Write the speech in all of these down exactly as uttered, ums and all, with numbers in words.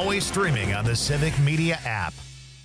always streaming on the Civic Media app.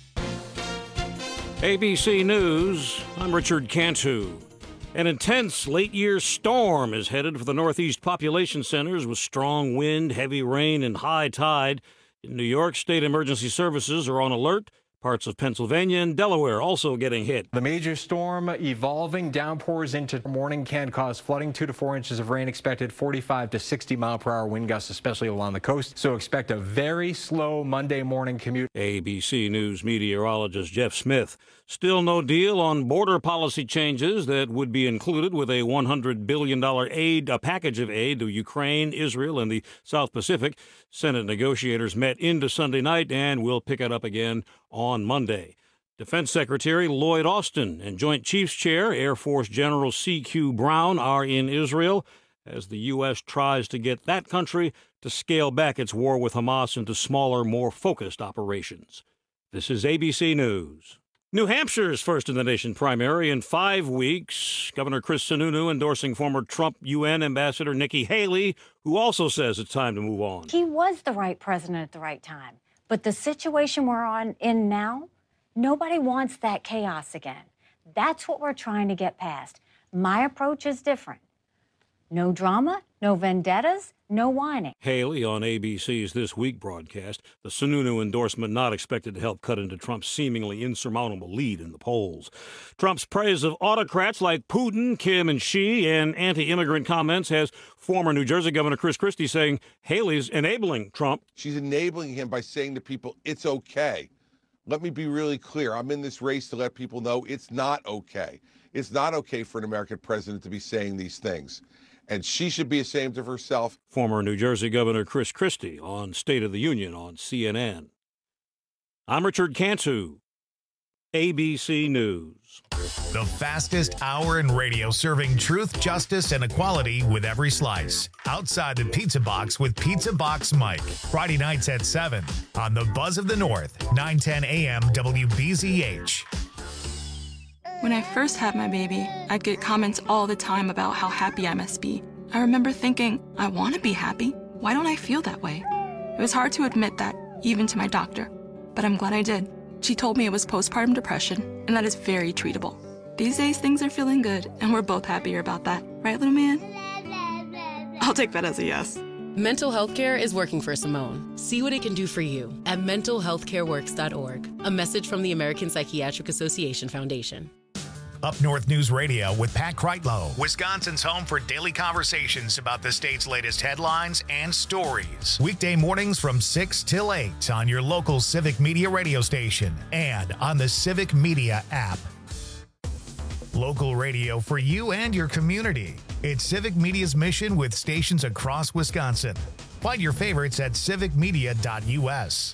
A B C News, I'm Richard Cantu. An intense late-year storm is headed for the northeast population centers with strong wind, heavy rain, and high tide. In New York, state emergency services are on alert. Parts of Pennsylvania and Delaware also getting hit. The major storm evolving. Downpours into morning can cause flooding. Two to four inches of rain expected. forty-five to sixty mile per hour wind gusts, especially along the coast. So expect a very slow Monday morning commute. A B C News meteorologist Jeff Smith. Still no deal on border policy changes that would be included with a one hundred billion dollars aid, a package of aid to Ukraine, Israel, and the South Pacific. Senate negotiators met into Sunday night and will pick it up again on Monday. Defense Secretary Lloyd Austin and Joint Chiefs Chair Air Force General C Q Brown are in Israel as the U S tries to get that country to scale back its war with Hamas into smaller, more focused operations. This is A B C News. New Hampshire's first in the nation primary in five weeks. Governor Chris Sununu endorsing former Trump U N Ambassador Nikki Haley, who also says it's time to move on. He was the right president at the right time. But the situation we're on in now, nobody wants that chaos again. That's what we're trying to get past. My approach is different. No drama, no vendettas, no whining. Haley on A B C's This Week broadcast. The Sununu endorsement not expected to help cut into Trump's seemingly insurmountable lead in the polls. Trump's praise of autocrats like Putin, Kim, and Xi, and anti-immigrant comments has former New Jersey Governor Chris Christie saying Haley's enabling Trump. She's enabling him by saying to people, it's okay. Let me be really clear. I'm in this race to let people know it's not okay. It's not okay for an American president to be saying these things. And she should be ashamed of herself. Former New Jersey Governor Chris Christie on State of the Union on C N N. I'm Richard Cantu, A B C News. The fastest hour in radio serving truth, justice, and equality with every slice. Outside the Pizza Box with Pizza Box Mike. Friday nights at seven on the Buzz of the North, nine ten a.m. W B Z H. When I first had my baby, I'd get comments all the time about how happy I must be. I remember thinking, I want to be happy. Why don't I feel that way? It was hard to admit that, even to my doctor. But I'm glad I did. She told me it was postpartum depression, and that is very treatable. These days, things are feeling good, and we're both happier about that. Right, little man? I'll take that as a yes. Mental health care is working for Simone. See what it can do for you at mental health care works dot org. A message from the American Psychiatric Association Foundation. Up North News Radio with Pat Kreitlow, Wisconsin's home for daily conversations about the state's latest headlines and stories. Weekday mornings from six till eight on your local Civic Media radio station and on the Civic Media app. Local radio for you and your community. It's Civic Media's mission with stations across Wisconsin. Find your favorites at civic media dot u s.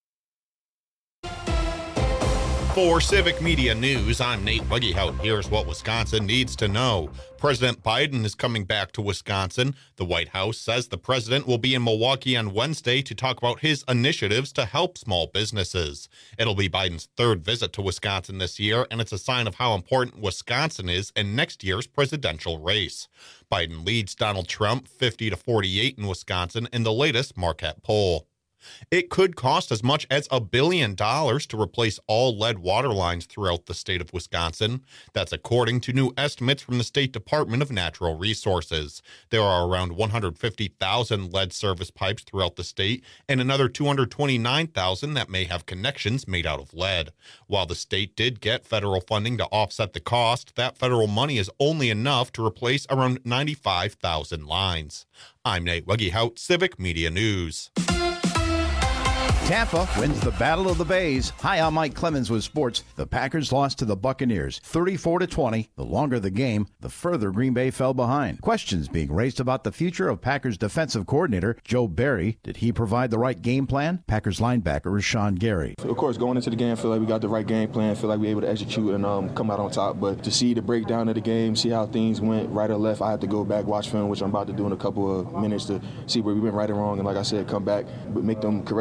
For Civic Media News, I'm Nate Buggyhout. Here's what Wisconsin needs to know. President Biden is coming back to Wisconsin. The White House says the president will be in Milwaukee on Wednesday to talk about his initiatives to help small businesses. It'll be Biden's third visit to Wisconsin this year, and it's a sign of how important Wisconsin is in next year's presidential race. Biden leads Donald Trump fifty to forty-eight in Wisconsin in the latest Marquette poll. It could cost as much as a billion dollars to replace all lead water lines throughout the state of Wisconsin. That's according to new estimates from the State Department of Natural Resources. There are around one hundred fifty thousand lead service pipes throughout the state and another two hundred twenty-nine thousand that may have connections made out of lead. While the state did get federal funding to offset the cost, that federal money is only enough to replace around ninety-five thousand lines. I'm Nate Weggehout, Civic Media News. Tampa wins the Battle of the Bays. Hi, I'm Mike Clemens with sports. The Packers lost to the Buccaneers thirty-four to twenty. The longer the game, the further Green Bay fell behind. Questions being raised about the future of Packers defensive coordinator Joe Barry. Did he provide the right game plan? Packers linebacker Rashawn Gary. Of course, going into the game, I feel like we got the right game plan. I feel like we were able to execute and um, come out on top. But to see the breakdown of the game, see how things went right or left, I have to go back, watch film, which I'm about to do in a couple of minutes to see where we went right and wrong. And like I said, come back, but make them corrections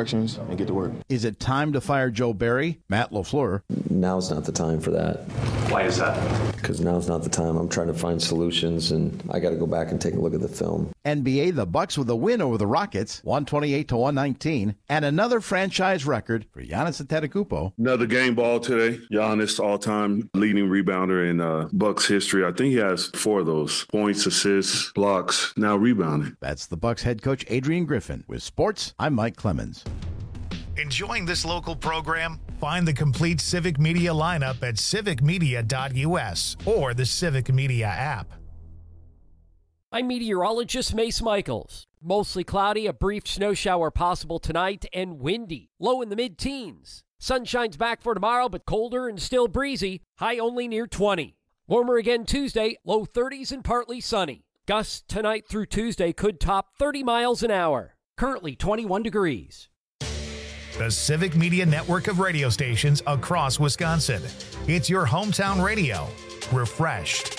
and get to work. Is it time to fire Joe Barry? Matt LaFleur. Now's not the time for that. Why is that? Because now's not the time. I'm trying to find solutions, and I got to go back and take a look at the film. N B A, the Bucks with a win over the Rockets, one twenty-eight to one nineteen, and another franchise record for Giannis Antetokounmpo. Another game ball today. Giannis, all-time leading rebounder in uh, Bucks history. I think he has four of those: points, assists, blocks, now rebounding. That's the Bucks head coach Adrian Griffin. With sports, I'm Mike Clemens. Enjoying this local program? Find the complete Civic Media lineup at civic media dot U S or the Civic Media app. I'm meteorologist Mace Michaels. Mostly cloudy, a brief snow shower possible tonight, and windy. Low in the mid-teens. Sunshine's back for tomorrow, but colder and still breezy. High only near twenty. Warmer again Tuesday, low thirties and partly sunny. Gusts tonight through Tuesday could top thirty miles an hour. Currently twenty-one degrees. The Civic Media network of radio stations across Wisconsin. It's your hometown radio. Refreshed.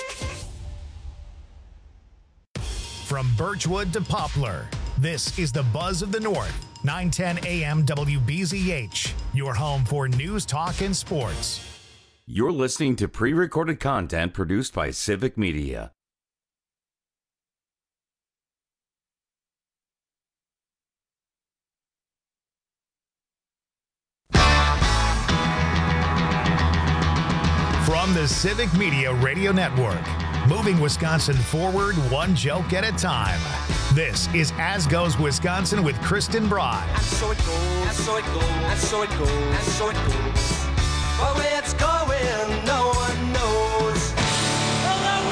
From Birchwood to Poplar, this is the Buzz of the North. nine ten A M W B Z H, your home for news, talk, and sports. You're listening to pre-recorded content produced by Civic Media. From the Civic Media Radio Network, moving Wisconsin forward one joke at a time. This is As Goes Wisconsin with Kristen Broad. And so it goes, and so it goes, and so it goes, and so it goes. But where it's going, no one knows. Hello,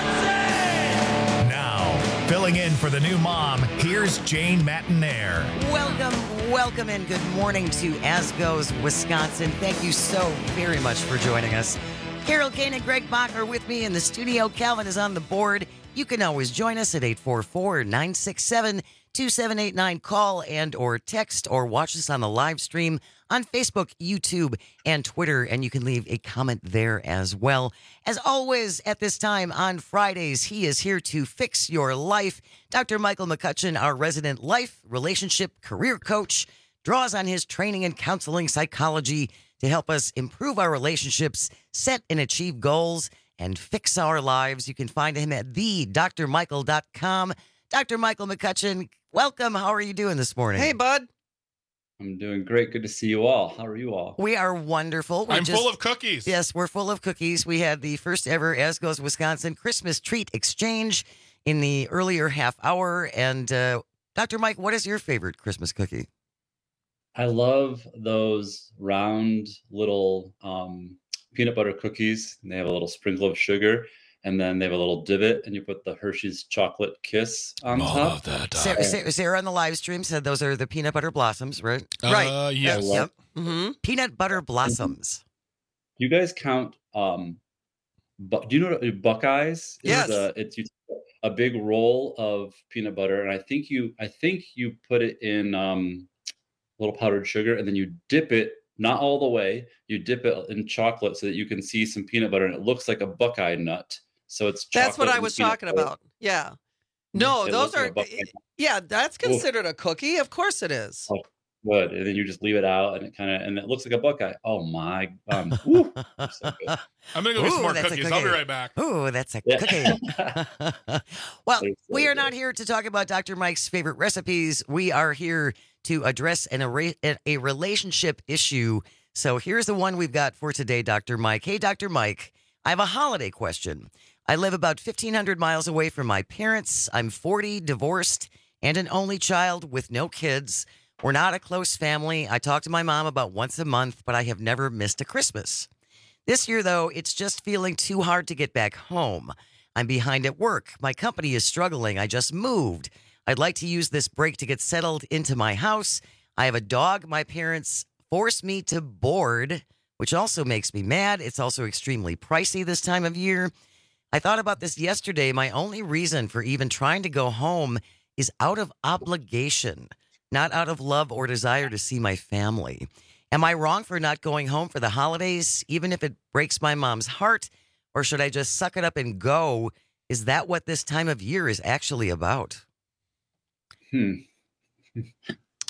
Wisconsin! Now, filling in for the new mom, here's Jane Matinaire. Welcome, welcome, and good morning to As Goes Wisconsin. Thank you so very much for joining us. Carol Kane and Greg Bach are with me in the studio. Calvin is on the board. You can always join us at eight four four, nine six seven, two seven eight nine. Call and or text or watch us on the live stream on Facebook, YouTube, and Twitter, and you can leave a comment there as well. As always, at this time on Fridays, he is here to fix your life. Doctor Michael McCutcheon, our resident life, relationship, career coach, draws on his training in counseling psychology to help us improve our relationships, set and achieve goals, and fix our lives. You can find him at the dr michael dot com. Doctor Michael McCutcheon, welcome. How are you doing this morning? Hey, bud. I'm doing great. Good to see you all. How are you all? We are wonderful. We're I'm just, full of cookies. Yes, we're full of cookies. We had the first ever As Goes Wisconsin Christmas treat exchange in the earlier half hour. And uh, Doctor Mike, what is your favorite Christmas cookie? I love those round little um, peanut butter cookies. And they have a little sprinkle of sugar, and then they have a little divot, and you put the Hershey's chocolate kiss on Love top. That, uh, Sarah, Sarah, Sarah on the live stream said those are the peanut butter blossoms, right? Uh, right. yes. Yep. Mm-hmm. Peanut butter blossoms. You guys count? Um, bu- do you know what Buckeyes? Yes. Is, uh, it's you take a big roll of peanut butter, and I think you, I think you put it in um, a little powdered sugar, and then you dip it. Not all the way. You dip it in chocolate so that you can see some peanut butter, and it looks like a Buckeye nut. So it's chocolate. That's what I was talking butter. about. Yeah. No, It those looks like are. a Buckeye nut. Yeah, that's considered a cookie. Of course it is. Oh, good. And then you just leave it out, and it kind of and it looks like a Buckeye. Oh my! Um, woo, so good. I'm gonna go get some Ooh, more that's a cookies. cookie. I'll be right back. Ooh, that's a Yeah. cookie. Well, They're so we are good. not here to talk about Doctor Mike's favorite recipes. We are here to address an, a, a relationship issue. So here's the one we've got for today, Doctor Mike. Hey, Doctor Mike, I have a holiday question. I live about fifteen hundred miles away from my parents. I'm forty, divorced, and an only child with no kids. We're not a close family. I talk to my mom about once a month, but I have never missed a Christmas. This year, though, it's just feeling too hard to get back home. I'm behind at work. My company is struggling. I just moved. I'd like to use this break to get settled into my house. I have a dog my parents force me to board, which also makes me mad. It's also extremely pricey this time of year. I thought about this yesterday. My only reason for even trying to go home is out of obligation, not out of love or desire to see my family. Am I wrong for not going home for the holidays, even if it breaks my mom's heart? Or should I just suck it up and go? Is that what this time of year is actually about? Hmm.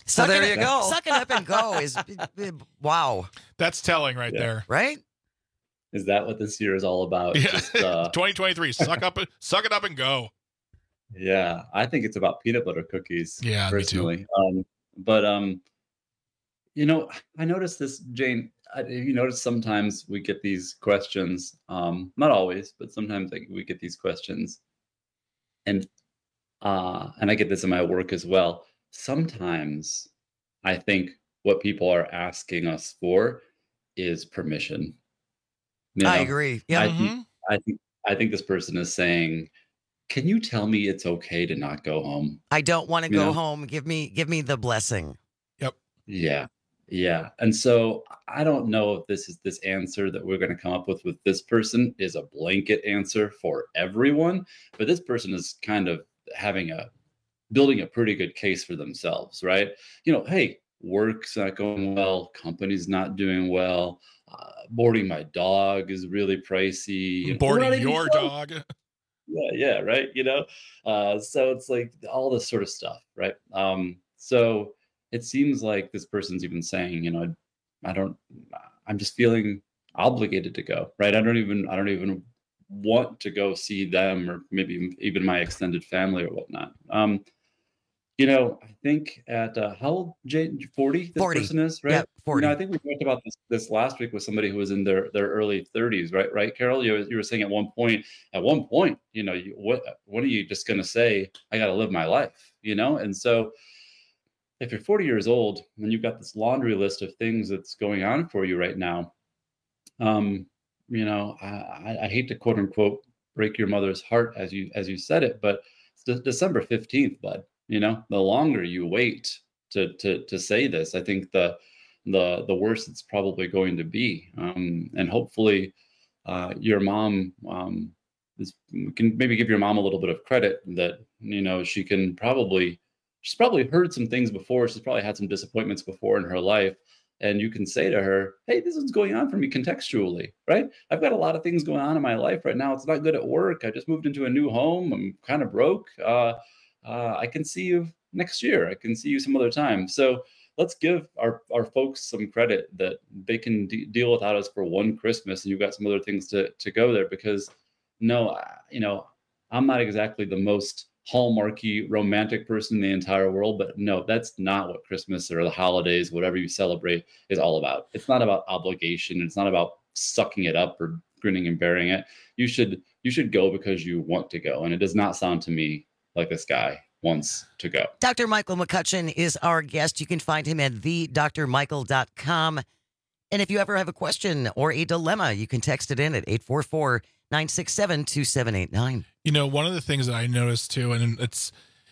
Suck there it, you go. Suck it up and go is wow. That's telling right Yeah. there. Right? Is that what this year is all about? Yeah. Just, uh, twenty twenty-three. Suck up, suck it up and go. yeah, I think it's about peanut butter cookies. Yeah, me too. personally. Um, but um, you know, I noticed this, Jane. I, you notice sometimes we get these questions. Um, not always, but sometimes like, we get these questions, and uh, and I get this in my work as well. Sometimes I think what people are asking us for is permission. You I know, agree. Yeah. I think I think I think this person is saying, "Can you tell me it's okay to not go home?" I don't want to You go know? home. Give me give me the blessing. Yeah. Yeah. And so I don't know if this is this answer that we're going to come up with with this person is a blanket answer for everyone, but this person is kind of having a building a pretty good case for themselves, right? You know, hey, work's not going well, company's not doing well, uh, boarding my dog is really pricey. and we're not Boarding even your close. dog. Yeah, yeah, right. You know, uh, so it's like all this sort of stuff, right? Um, so it seems like this person's even saying, you know, I don't, I'm just feeling obligated to go, right? I don't even, I don't even want to go see them or maybe even my extended family or whatnot. Um, you know, I think at uh, how old, Jane? forty, this forty. person is, right? Yeah, forty. You know, I think we talked about this this last week with somebody who was in their their early thirties, right? Right, Carol? You, you were saying at one point, at one point, you know, you, what what are you just going to say? I got to live my life, you know? And so if you're forty years old and you've got this laundry list of things that's going on for you right now, um, you know, I, I hate to quote unquote break your mother's heart as you as you said it, but it's de- December fifteenth, bud. You know, the longer you wait to to to say this, I think the the the worse it's probably going to be. Um, and hopefully, uh, your mom um, is, can maybe give your mom a little bit of credit that you know she can probably she's probably heard some things before. She's probably had some disappointments before in her life. And you can say to her, hey, this is going on for me contextually, right? I've got a lot of things going on in my life right now. It's not good at work. I just moved into a new home. I'm kind of broke. Uh, uh, I can see you next year. I can see you some other time. So let's give our, our folks some credit that they can de- deal without us for one Christmas. And you've got some other things to, to go there because no, I- you know, I'm not exactly the most hallmarky romantic person in the entire world, but no, that's not what Christmas or the holidays, whatever you celebrate, is all about. It's not about obligation. It's not about sucking it up or grinning and bearing it. You should you should go because you want to go, and it does not sound to me like this guy wants to go. Doctor Michael McCutcheon is our guest. You can find him at the dr michael dot com. And if you ever have a question or a dilemma, you can text it in at eight four four, nine six seven, two seven eight nine. You know, one of the things that I noticed too, and it's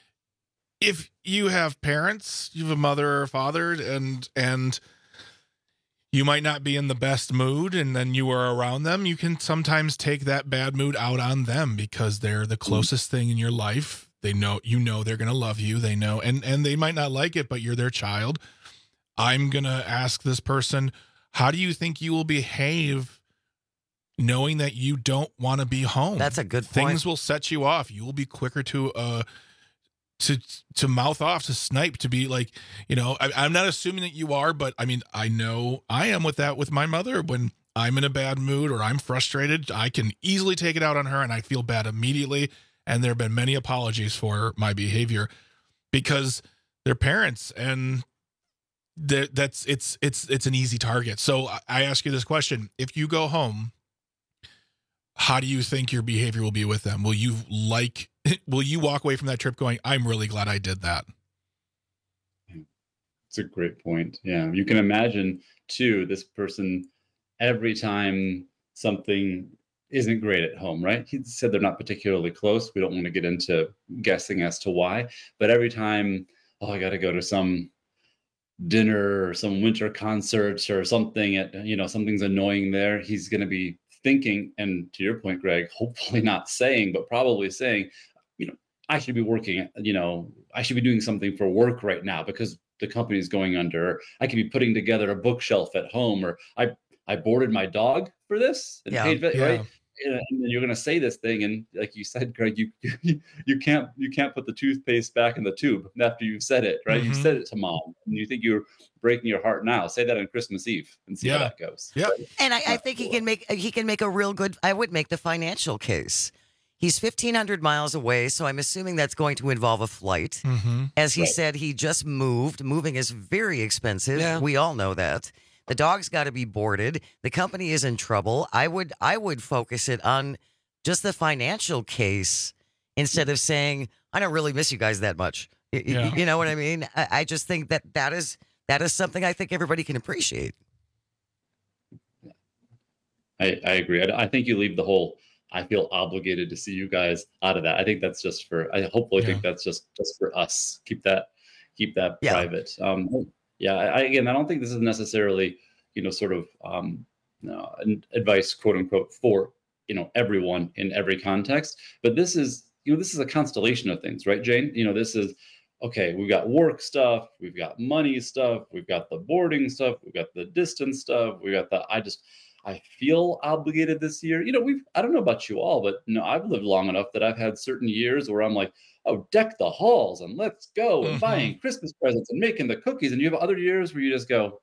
if you have parents, you have a mother or father, and and you might not be in the best mood, and then you are around them, you can sometimes take that bad mood out on them because they're the closest thing in your life. They know, you know, they're going to love you. They know, and and they might not like it, but you're their child. I'm going to ask this person, how do you think you will behave knowing that you don't want to be home? That's a good point. Things will set you off. You will be quicker to uh to to mouth off, to snipe, to be like, you know, I, I'm not assuming that you are, but I mean, I know I am with that with my mother. When I'm in a bad mood or I'm frustrated, I can easily take it out on her and I feel bad immediately. And there have been many apologies for my behavior because they're parents, and they're, that's it's it's it's an easy target. So I ask you this question: if you go home, how do you think your behavior will be with them? Will you like, will you walk away from that trip going, I'm really glad I did that? It's a great point. Yeah. You can imagine too, this person, every time something isn't great at home, right? He said they're not particularly close. We don't want to get into guessing as to why, but every time, oh, I got to go to some dinner or some winter concerts or something at, you know, something's annoying there. He's going to be thinking, and to your point, Greg, hopefully not saying, but probably saying, you know, I should be working, you know, I should be doing something for work right now because the company is going under. I could be putting together a bookshelf at home, or I, I boarded my dog for this and Yeah. paid, Yeah. right? and then you're going to say this thing, and like you said, Greg, you you can't you can't put the toothpaste back in the tube after you've said it, right? Mm-hmm. You said it to mom, and you think you're breaking your heart now. Say that on Christmas Eve and see yeah. how that goes. Yeah, right? And I, I think he can make he can make a real good. I would make the financial case. He's fifteen hundred miles away, so I'm assuming that's going to involve a flight. Mm-hmm. As he right. said, he just moved. Moving is very expensive. Yeah. We all know that. The dog's got to be boarded. The company is in trouble. I would I would focus it on just the financial case instead of saying, I don't really miss you guys that much. Yeah. You know what I mean? I, I just think that that is that is something I think everybody can appreciate. I, I agree. I, I think you leave the whole I feel obligated to see you guys out of that. I think that's just for, I hopefully yeah. think that's just, just for us. Keep that, keep that yeah. private. Um, yeah. I, again, I don't think this is necessarily, you know, sort of um, uh, advice, quote unquote, for, you know, everyone in every context, but this is, you know, this is a constellation of things, right, Jane? You know, this is, okay, we've got work stuff, we've got money stuff, we've got the boarding stuff, we've got the distance stuff, we got the, I just, I feel obligated this year. You know, we've, I don't know about you all, but you know, I've lived long enough that I've had certain years where I'm like, oh, deck the halls and let's go and mm-hmm. buying Christmas presents and making the cookies. And you have other years where you just go,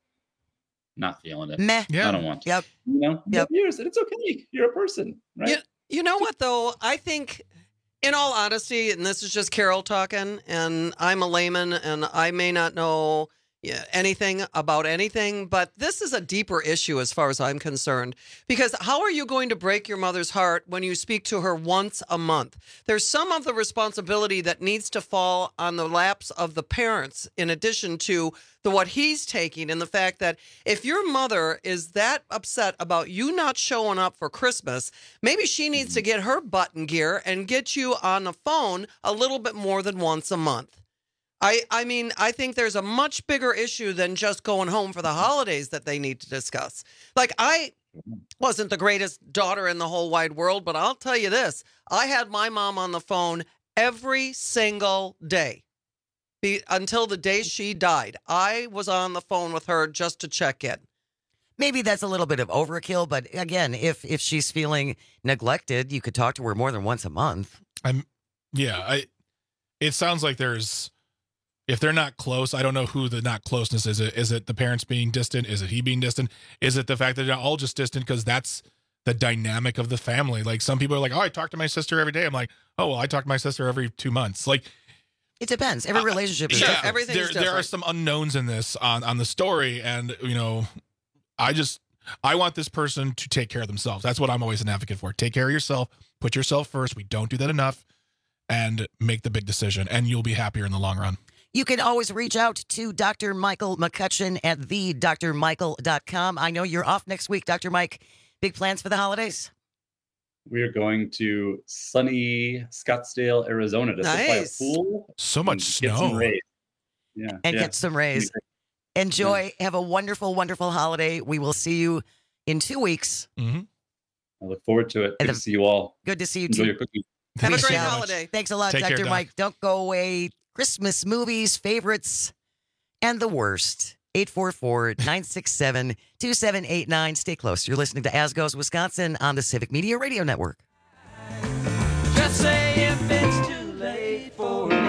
not feeling it. Meh. Yeah. I don't want to. Yep. You know, yep. years and it's okay. You're a person, right? You, you know what, though? I think, in all honesty, and this is just Carol talking, and I'm a layman and I may not know Yeah, anything about anything, but this is a deeper issue as far as I'm concerned, because how are you going to break your mother's heart when you speak to her once a month? There's some of the responsibility that needs to fall on the laps of the parents, in addition to the what he's taking, and the fact that if your mother is that upset about you not showing up for Christmas, maybe she needs to get her butt in gear and get you on the phone a little bit more than once a month. I, I mean, I think there's a much bigger issue than just going home for the holidays that they need to discuss. Like, I wasn't the greatest daughter in the whole wide world, but I'll tell you this. I had my mom on the phone every single day Be, until the day she died. I was on the phone with her just to check in. Maybe that's a little bit of overkill, but again, if if she's feeling neglected, you could talk to her more than once a month. I'm, yeah, I. It sounds like there's. If they're not close, I don't know who the not closeness is. Is it the parents being distant? Is it he being distant? Is it the fact that they're all just distant because that's the dynamic of the family? Like, some people are like, oh, I talk to my sister every day. I'm like, oh, well, I talk to my sister every two months. Like, it depends. Every relationship is yeah, different. Everything there, is different. There are some unknowns in this on, on the story. And, you know, I just, I want this person to take care of themselves. That's what I'm always an advocate for. Take care of yourself. Put yourself first. We don't do that enough. And make the big decision. And you'll be happier in the long run. You can always reach out to Doctor Michael McCutcheon at the dr michael dot com. I know you're off next week, Doctor Mike. Big plans for the holidays? We are going to sunny Scottsdale, Arizona to nice. sit by a pool. So much snow. Get some rays. Yeah, and yeah. get some rays. Enjoy. Yeah. Have a wonderful, wonderful holiday. We will see you in two weeks. Mm-hmm. I look forward to it. Good the, to see you all. Good to see you Enjoy too. your cookies. Have Thanks a great so holiday. Thanks a lot, Take Doctor care, Mike. Doc. Don't go away. Christmas movies, favorites, and the worst. eight four four, nine six seven, two seven eight nine. Stay close. You're listening to As Goes Wisconsin on the Civic Media Radio Network. Just say if it's too late for me.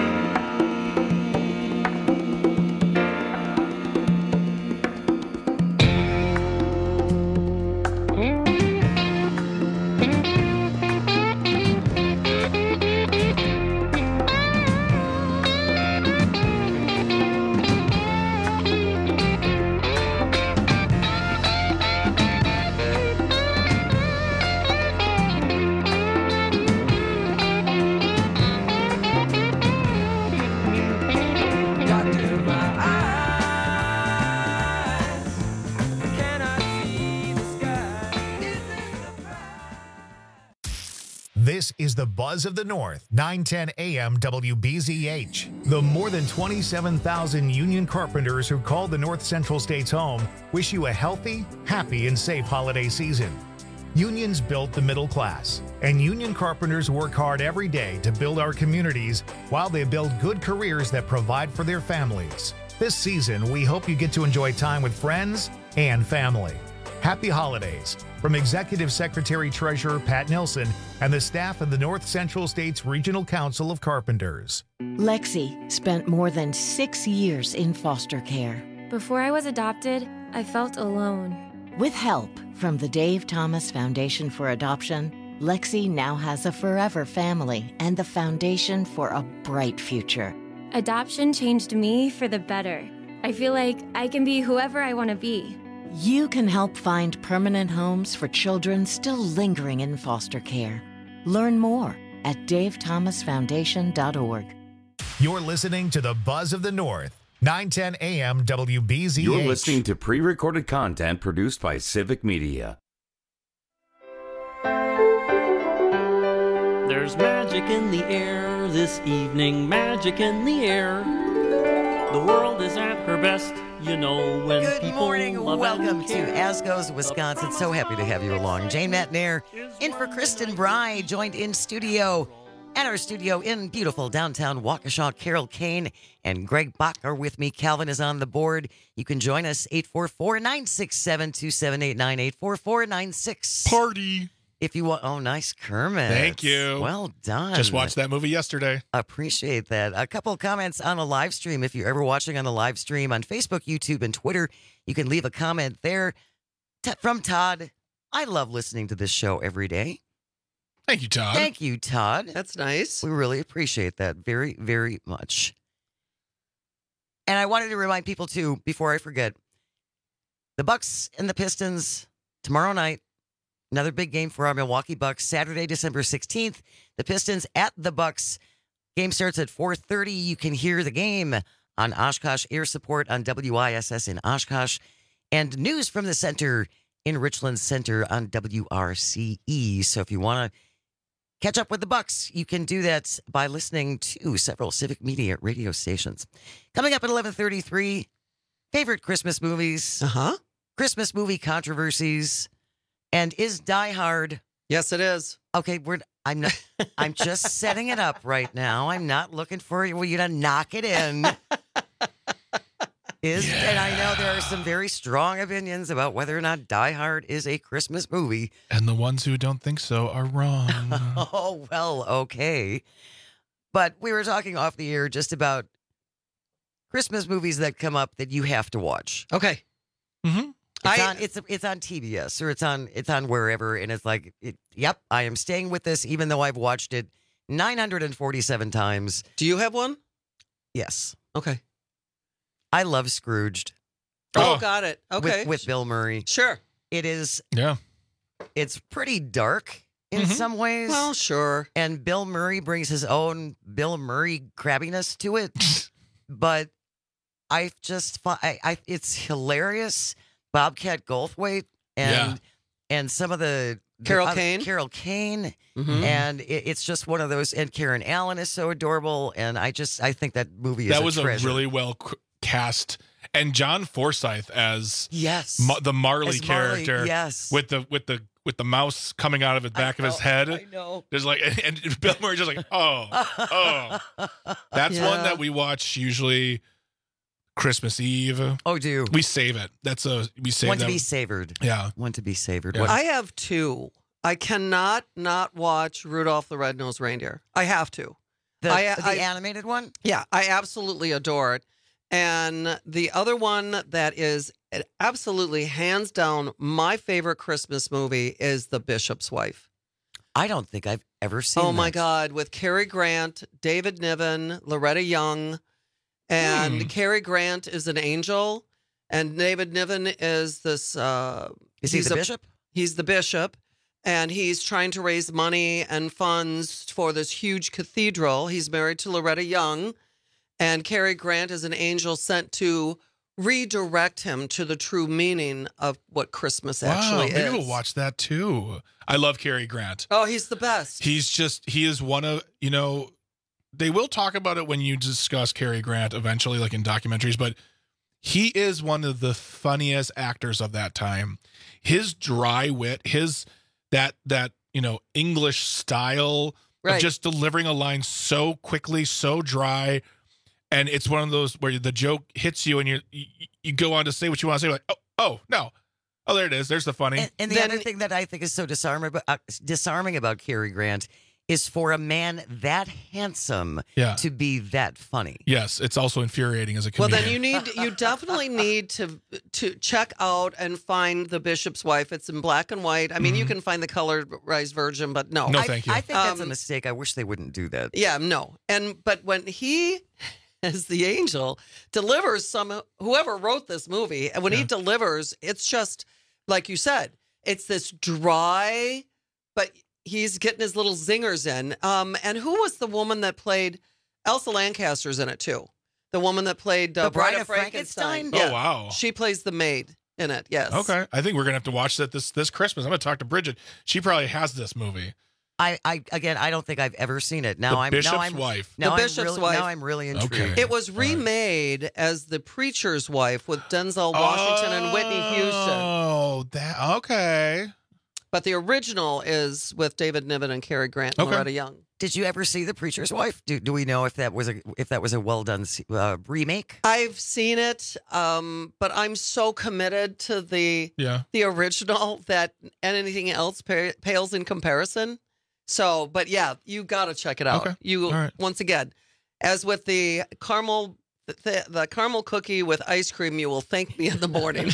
This is the Buzz of the North, nine ten A M W B Z H. The more than twenty-seven thousand union carpenters who call the North Central States home wish you a healthy, happy, and safe holiday season. Unions built the middle class, and union carpenters work hard every day to build our communities while they build good careers that provide for their families. This season, we hope you get to enjoy time with friends and family. Happy holidays. from Executive Secretary Treasurer Pat Nelson and the staff of the North Central States Regional Council of Carpenters. Lexi spent more than six years in foster care. Before I was adopted, I felt alone. With help from the Dave Thomas Foundation for Adoption, Lexi now has a forever family and the foundation for a bright future. Adoption changed me for the better. I feel like I can be whoever I want to be. You can help find permanent homes for children still lingering in foster care. Learn more at dave thomas foundation dot org. You're listening to the Buzz of the North, nine ten A M W B Z H. You're listening to pre-recorded content produced by Civic Media. There's magic in the air this evening, magic in the air. The world is at her best, you know, when Good people morning. love Welcome and to care. As Goes Wisconsin. So happy to have you along. Jane Matnair in for Kristen Bry, joined in studio. At our studio in beautiful downtown Waukesha, Carol Kane and Greg Bach are with me. Calvin is on the board. You can join us, eight four four, nine six seven, two seven eight nine, eight four four, nine six. Party. If you want, oh, nice Kermit. Thank you. Well done. Just watched that movie yesterday. Appreciate that. A couple of comments on a live stream. If you're ever watching on a live stream on Facebook, YouTube, and Twitter, you can leave a comment there. T- from Todd, I love listening to this show every day. Thank you, Todd. Thank you, Todd. That's nice. We really appreciate that very, very much. And I wanted to remind people, too, before I forget, the Bucks and the Pistons tomorrow night. Another big game for our Milwaukee Bucks. Saturday, December sixteenth. The Pistons at the Bucks. Game starts at four thirty. You can hear the game on Oshkosh Air Support on W I S S in Oshkosh. And news from the center in Richland Center on W R C E. So if you want to catch up with the Bucks, you can do that by listening to several Civic Media radio stations. Coming up at eleven thirty-three, favorite Christmas movies. Uh-huh. Christmas movie controversies. And is Die Hard? Yes, it is. Okay, we're. I'm not. I'm just setting it up right now. I'm not looking for you to knock it in. Is yeah. And I know there are some very strong opinions about whether or not Die Hard is a Christmas movie. And the ones who don't think so are wrong. Oh well, okay. But we were talking off the air just about Christmas movies that come up that you have to watch. Okay. Mm-hmm. It's I, on it's it's on T B S or it's on it's on wherever, and it's like, it, yep, I am staying with this, even though I've watched it nine hundred forty-seven times. Do you have one? Yes. Okay. I love Scrooged. Oh, oh got it. Okay. With, with Bill Murray. Sure. It is. Yeah. It's pretty dark in mm-hmm. some ways. Well, sure. And Bill Murray brings his own Bill Murray crabbiness to it, but I just I, I it's hilarious. Bobcat Goldthwait and yeah. and some of the Carol the, Kane, uh, Carol Kane, mm-hmm. and it, it's just one of those. And Karen Allen is so adorable, and I just I think that movie is that a was treasure. a really well cast, and John Forsythe as yes Ma- the Marley as Marley, character, yes, with the with the with the mouse coming out of the back know, of his head. I know. There's like and, and Bill Murray just like oh oh. That's yeah. one that we watch usually. Christmas Eve. Oh, do we save it? That's a we save one to them. be savored. Yeah, one to be savored. Yeah. What? I have two. I cannot not watch Rudolph the Red-Nosed Reindeer. I have to. The, I, the I, animated one. Yeah, I absolutely adore it. And the other one that is absolutely hands down my favorite Christmas movie is The Bishop's Wife. I don't think I've ever seen. Oh my that. God, with Cary Grant, David Niven, Loretta Young. And hmm. Cary Grant is an angel, and David Niven is this. Uh, is he the a, bishop? He's the bishop, and he's trying to raise money and funds for this huge cathedral. He's married to Loretta Young, and Cary Grant is an angel sent to redirect him to the true meaning of what Christmas wow, actually maybe is. Maybe we'll watch that too. I love Cary Grant. Oh, he's the best. He's just he is one of you know. They will talk about it when you discuss Cary Grant eventually, like in documentaries, but he is one of the funniest actors of that time. His dry wit, his that that you know English style right. of just delivering a line so quickly, so dry, and it's one of those where the joke hits you and you you, you go on to say what you want to say, like oh oh no, Oh, there it is. There's the funny. And, and the Then- other thing that I think is so disarming, uh, disarming about Cary Grant is for a man that handsome Yeah. to be that funny. Yes, it's also infuriating as a Well, comedian. then you need you definitely need to to check out and find The Bishop's Wife. It's in black and white. I mean, you can find the colorized version, but no. No, I, thank you. I think that's a Um, mistake. I wish they wouldn't do that. Yeah, no. And but when he as the angel delivers some whoever wrote this movie, and when he delivers, it's just like you said, it's this dry, but he's getting his little zingers in. Um, and who was the woman that played Elsa Lancaster's in it too? The woman that played uh, The Bride of Frankenstein. Frankenstein? Oh, wow. She plays the maid in it. Yes. Okay, I think we're gonna have to watch that this this Christmas. I'm gonna talk to Bridget. She probably has this movie. I, I again, I don't think I've ever seen it. Now The I'm Bishop's now I'm, Wife. Now The I'm Bishop's really, Wife. Now I'm really intrigued. Okay. It was remade as The Preacher's Wife with Denzel Washington and Whitney Houston. Oh, that okay. But the original is with David Niven and Cary Grant and Okay. Loretta Young. Did you ever see The Preacher's Wife? Do, do we know if that was a if that was a well done uh, remake? I've seen it, um, but I'm so committed to the Yeah. the original that anything else pa- pales in comparison. So, but yeah, you got to check it out. Okay. You All right. once again, as with the caramel, the, the caramel cookie with ice cream, you will thank me in the morning.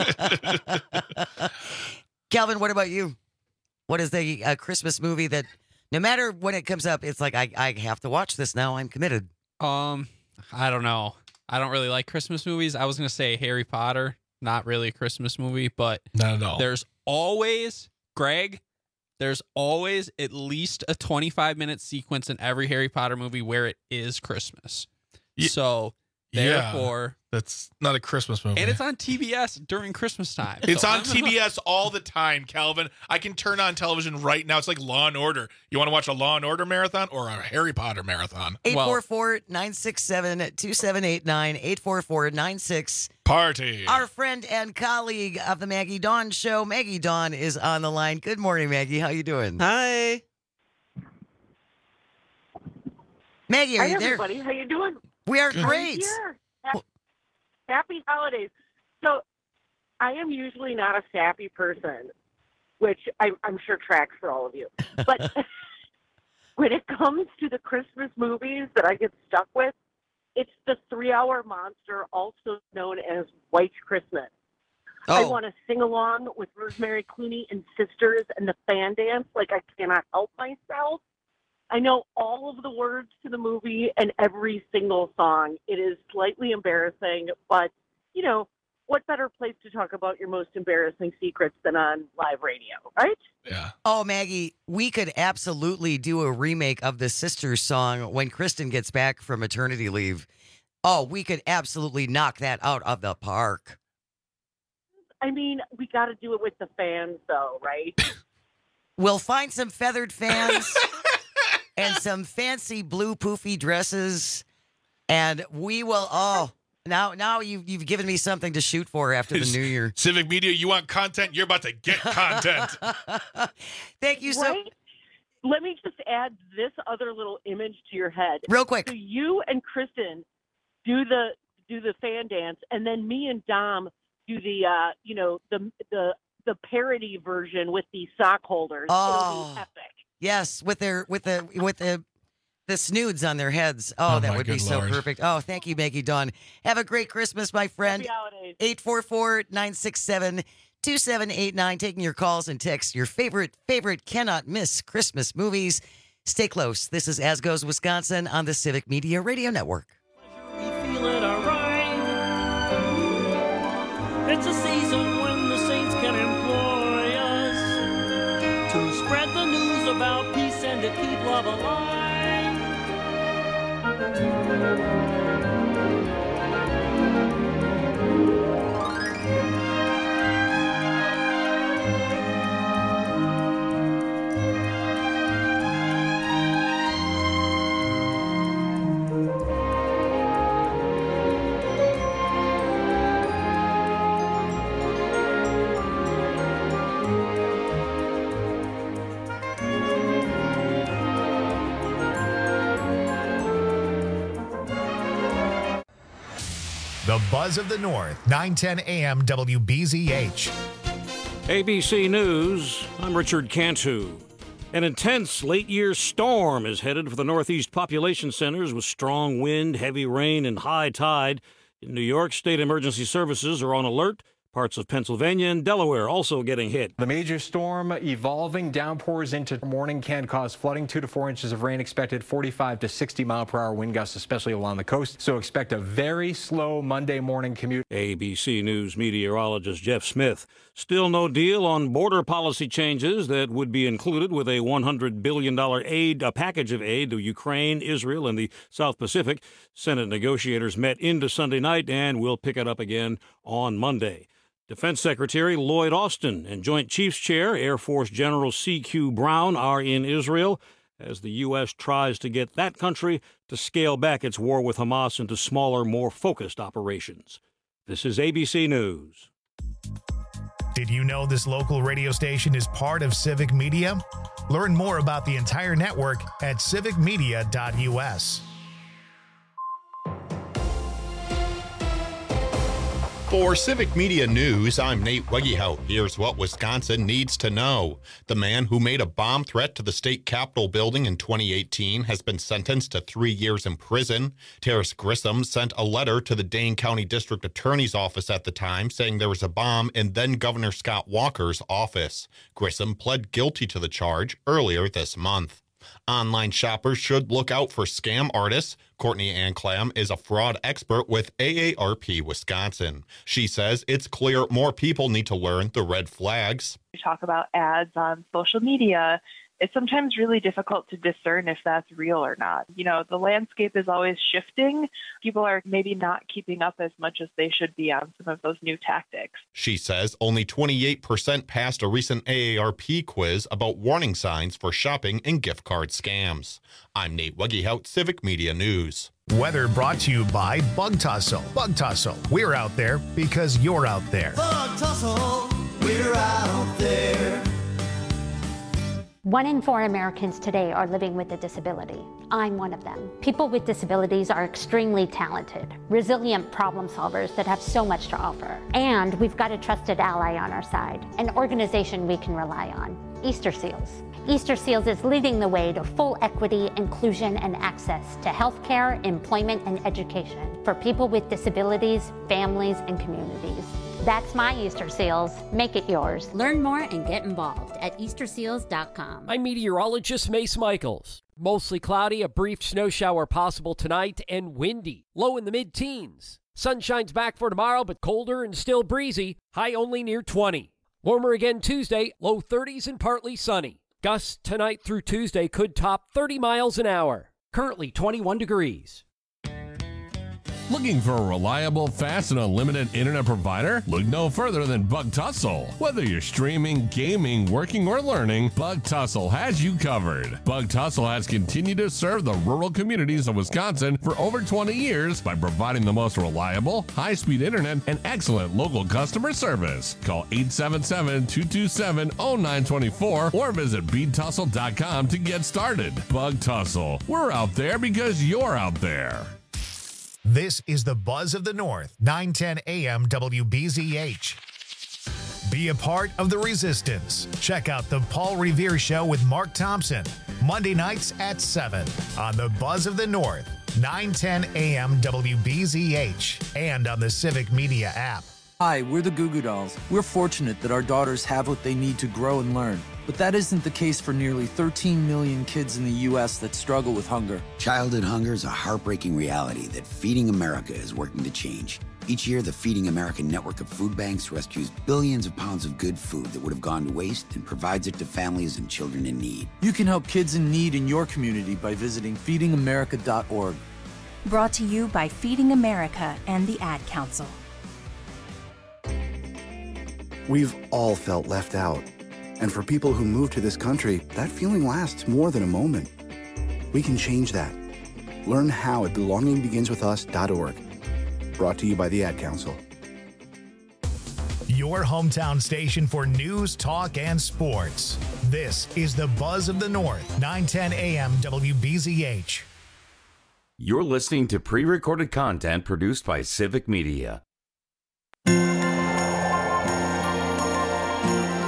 Calvin, what about you? What is the uh, Christmas movie that no matter when it comes up, it's like I I have to watch this now. I'm committed. Um, I don't know. I don't really like Christmas movies. I was gonna say Harry Potter, not really a Christmas movie, but Not at all. there's always Greg. There's always at least a twenty-five minute sequence in every Harry Potter movie where it is Christmas. Ye- So Yeah. therefore, That's not a Christmas movie. and it's on T B S during Christmas time. It's So on I'm- T B S all the time, Calvin. I can turn on television right now. It's like Law and Order. You want to watch a Law and Order marathon or a Harry Potter marathon? eight four four, nine six seven, two seven eight nine, eight four four, nine six. Party. Our friend and colleague of the Maggie Dawn Show, Maggie Dawn, is on the line. Good morning, Maggie. How you doing? Hi. Maggie, are Hi, you there? everybody. How you doing? We are I'm great. here. Ha- Happy holidays. So, I am usually not a sappy person, which I, I'm sure tracks for all of you. But when it comes to the Christmas movies that I get stuck with, it's the three-hour monster, also known as White Christmas. I Oh. want to sing along with Rosemary Clooney and Sisters and the fan dance like I cannot help myself. I know all of the words to the movie and every single song. It is slightly embarrassing, but, you know, what better place to talk about your most embarrassing secrets than on live radio, right? Yeah. Oh, Maggie, we could absolutely do a remake of the Sisters song when Kristen gets back from maternity leave. Oh, we could absolutely knock that out of the park. I mean, we got to do it with the fans, though, right? We'll find some feathered fans and some fancy blue poofy dresses, and we will. Oh, now, now you've you've given me something to shoot for after the new year. Civic Media, you want content? You're about to get content. Thank you so. Right? Let me just add this other little image to your head, Real quick. So you and Kristen do the do the fan dance, and then me and Dom do the uh, you know the the the parody version with the sock holders. Oh. It'll be epic. Yes, with their with the with the the snoods on their heads. Oh, Oh, that my would be good so Lord. perfect. Oh, thank you, Maggie Dawn. Have a great Christmas, my friend. Happy holidays. eight four four, nine six seven, two seven eight nine. Taking your calls and texts. Your favorite, favorite, cannot miss Christmas movies. Stay close. This is As Goes Wisconsin on the Civic Media Radio Network. We feel it alright. It's a season when the saints can employ us to spread the news about peace and to keep love alive. The Buzz of the North, nine ten A M W B Z H. A B C News, I'm Richard Cantu. An intense late-year storm is headed for the northeast population centers with strong wind, heavy rain, and high tide. In New York, state emergency services are on alert. Parts of Pennsylvania and Delaware also getting hit. The major storm evolving. Downpours into morning can cause flooding. Two to four inches of rain expected. forty-five to sixty mile per hour wind gusts, especially along the coast. So expect a very slow Monday morning commute. A B C News meteorologist Jeff Smith. Still no deal on border policy changes that would be included with a one hundred billion dollars aid, a package of aid to Ukraine, Israel, and the South Pacific. Senate negotiators met into Sunday night and will pick it up again on Monday. Defense Secretary Lloyd Austin and Joint Chiefs Chair Air Force General C Q Brown are in Israel as the U S tries to get that country to scale back its war with Hamas into smaller, more focused operations. This is A B C News. Did you know this local radio station is part of Civic Media? Learn more about the entire network at civic media dot U S. For Civic Media News, I'm Nate Wegehout. Here's what Wisconsin needs to know. The man who made a bomb threat to the state capitol building in twenty eighteen has been sentenced to three years in prison. Terrace Grissom sent a letter to the Dane County District Attorney's Office at the time saying there was a bomb in then Governor Scott Walker's office. Grissom pled guilty to the charge earlier this month. Online shoppers should look out for scam artists. Courtney Ann Clam is a fraud expert with A A R P Wisconsin. She says it's clear more people need to learn the red flags. We talk about ads on social media. It's sometimes really difficult to discern if that's real or not. You know, the landscape is always shifting. People are maybe not keeping up as much as they should be on some of those new tactics. She says only twenty-eight percent passed a recent A A R P quiz about warning signs for shopping and gift card scams. I'm Nate Wegehout, Civic Media News. Weather brought to you by Bug Tussle. Bug Tussle, we're out there because you're out there. Bug Tussle, we're out there. One in four Americans today are living with a disability. I'm one of them. People with disabilities are extremely talented, resilient problem solvers that have so much to offer. And we've got a trusted ally on our side, an organization we can rely on, Easter Seals. Easter Seals is leading the way to full equity, inclusion, and access to healthcare, employment, and education for people with disabilities, families, and communities. That's my Easter Seals. Make it yours. Learn more and get involved at easter seals dot com. I'm meteorologist Mace Michaels. Mostly cloudy, a brief snow shower possible tonight, and windy. Low in the mid-teens. Sunshine's back for tomorrow, but colder and still breezy. High only near twenty. Warmer again Tuesday, low thirties and partly sunny. Gusts tonight through Tuesday could top thirty miles an hour. Currently twenty-one degrees. Looking for a reliable, fast, and unlimited internet provider? Look no further than Bug Tussle. Whether you're streaming, gaming, working, or learning, Bug Tussle has you covered. Bug Tussle has continued to serve the rural communities of Wisconsin for over twenty years by providing the most reliable, high-speed internet and excellent local customer service. Call eight seven seven, two two seven, zero nine two four or visit bead tussle dot com to get started. Bug Tussle. We're out there because you're out there. This is the Buzz of the North, nine ten A M W B Z H. Be a part of the resistance. Check out the Paul Revere Show with Mark Thompson, Monday nights at seven on the Buzz of the North, nine ten A M W B Z H, and on the Civic Media app. Hi, we're the Goo Goo Dolls. We're fortunate that our daughters have what they need to grow and learn. But that isn't the case for nearly thirteen million kids in the U S that struggle with hunger. Childhood hunger is a heartbreaking reality that Feeding America is working to change. Each year, the Feeding America network of food banks rescues billions of pounds of good food that would have gone to waste and provides it to families and children in need. You can help kids in need in your community by visiting feeding america dot org. Brought to you by Feeding America and the Ad Council. We've all felt left out. And for people who move to this country, that feeling lasts more than a moment. We can change that. Learn how at belonging begins with us dot org. Brought to you by the Ad Council. Your hometown station for news, talk, and sports. This is the Buzz of the North, nine ten A M W B Z H. You're listening to pre-recorded content produced by Civic Media.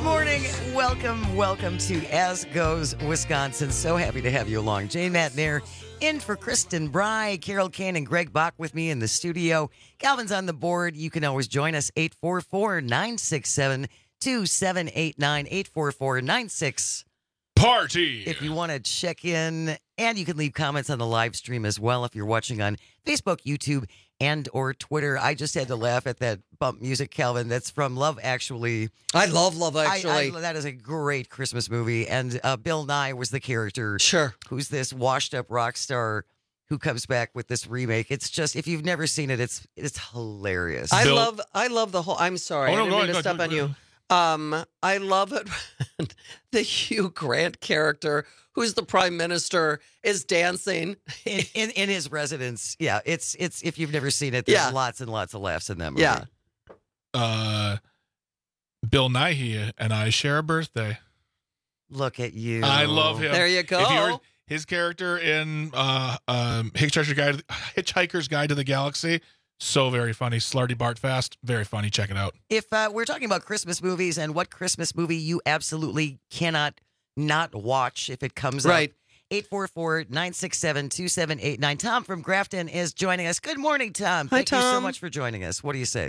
morning. Welcome, welcome to As Goes Wisconsin. So happy to have you along. Jane Matnair in for Kristen Bry, Carol Kane, and Greg Bach with me in the studio. Calvin's on the board. You can always join us, eight four four, nine six seven, two seven eight nine, eight four four, nine six Party. If you want to check in, and you can leave comments on the live stream as well if you're watching on Facebook, YouTube, and or Twitter. I just had to laugh at that bump music, Calvin. That's from Love Actually. I love Love I- Actually. I- that is a great Christmas movie. And uh, Bill Nye was the character. Sure. Who's this washed-up rock star who comes back with this remake. It's just, if you've never seen it, it's it's hilarious. I love I love the whole I'm sorry. Oh, no, I didn't go mean ahead, to go step ahead, on go you. Um, I love it when the Hugh Grant character, who's the prime minister, is dancing in, in in his residence. Yeah, it's it's if you've never seen it, there's Yeah. lots and lots of laughs in that movie. Yeah. Uh, Bill Nighy and I share a birthday. Look at you. I love him. There you go. If you heard his character in uh, um, Hitchhiker's Guide, Hitchhiker's Guide to the Galaxy, so very funny. Slarty Bart Fast, very funny. Check it out. If uh, we're talking about Christmas movies and what Christmas movie you absolutely cannot not watch if it comes Right. up, eight four four, nine six seven, two seven eight nine. Tom from Grafton is joining us. Good morning, Tom. Hi, Thank you so Tom. much for joining us. What do you say?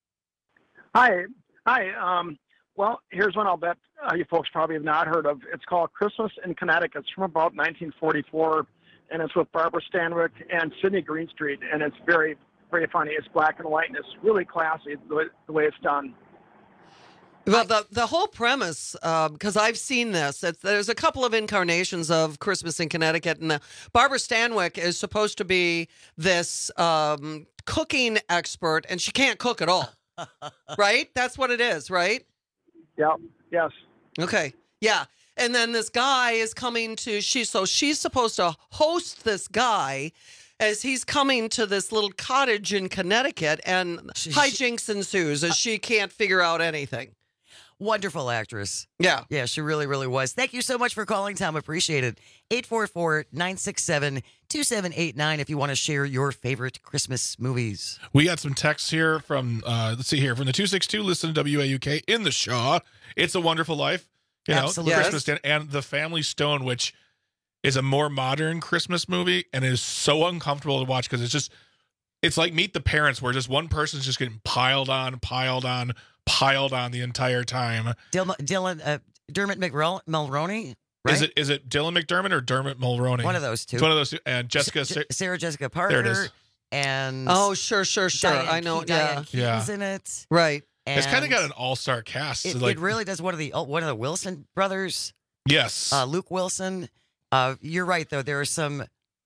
Hi. Hi. Um, well, here's one I'll bet uh, you folks probably have not heard of. It's called Christmas in Connecticut. It's from about nineteen forty-four, and it's with Barbara Stanwyck and Sidney Greenstreet, and it's very, very funny. It's black and white, and it's really classy the way, the way it's done. Well, the the whole premise, because I've seen this, it's, there's a couple of incarnations of Christmas in Connecticut, and uh, Barbara Stanwyck is supposed to be this um, cooking expert, and she can't cook at all. Right? That's what it is, right? Yeah. Yes. Okay. Yeah. And then this guy is coming to she so she's supposed to host this guy as he's coming to this little cottage in Connecticut, and hijinks ensues as she can't figure out anything. Wonderful actress. Yeah. Yeah, she really, really was. Thank you so much for calling, Tom. Appreciate it. eight four four, nine six seven, two seven eight nine if you want to share your favorite Christmas movies. We got some texts here from, uh, let's see here, from the two six two, listen to W A U K in the Shaw. It's a Wonderful Life. You know, Absolutely. Christmas Dinner, and The Family Stone, which is a more modern Christmas movie and is so uncomfortable to watch because it's just, it's like Meet the Parents, where just one person's just getting piled on, piled on, piled on the entire time. Dylan, Dylan uh, Dermot McRel- Mulroney, right? Is it is it Dylan McDermott or Dermot Mulroney? One of those two. It's one of those two. And Jessica. Sa- Sarah Jessica Parker. There it is. And Oh, sure, sure, sure. Diane I know. Keaton- Diane Yeah. Keaton's Yeah. in it. Right. It's kind of And got an all-star cast. It, like, it really does. One of the oh, one of the Wilson brothers, yes. uh, Luke Wilson. Uh, you're right, though. There are some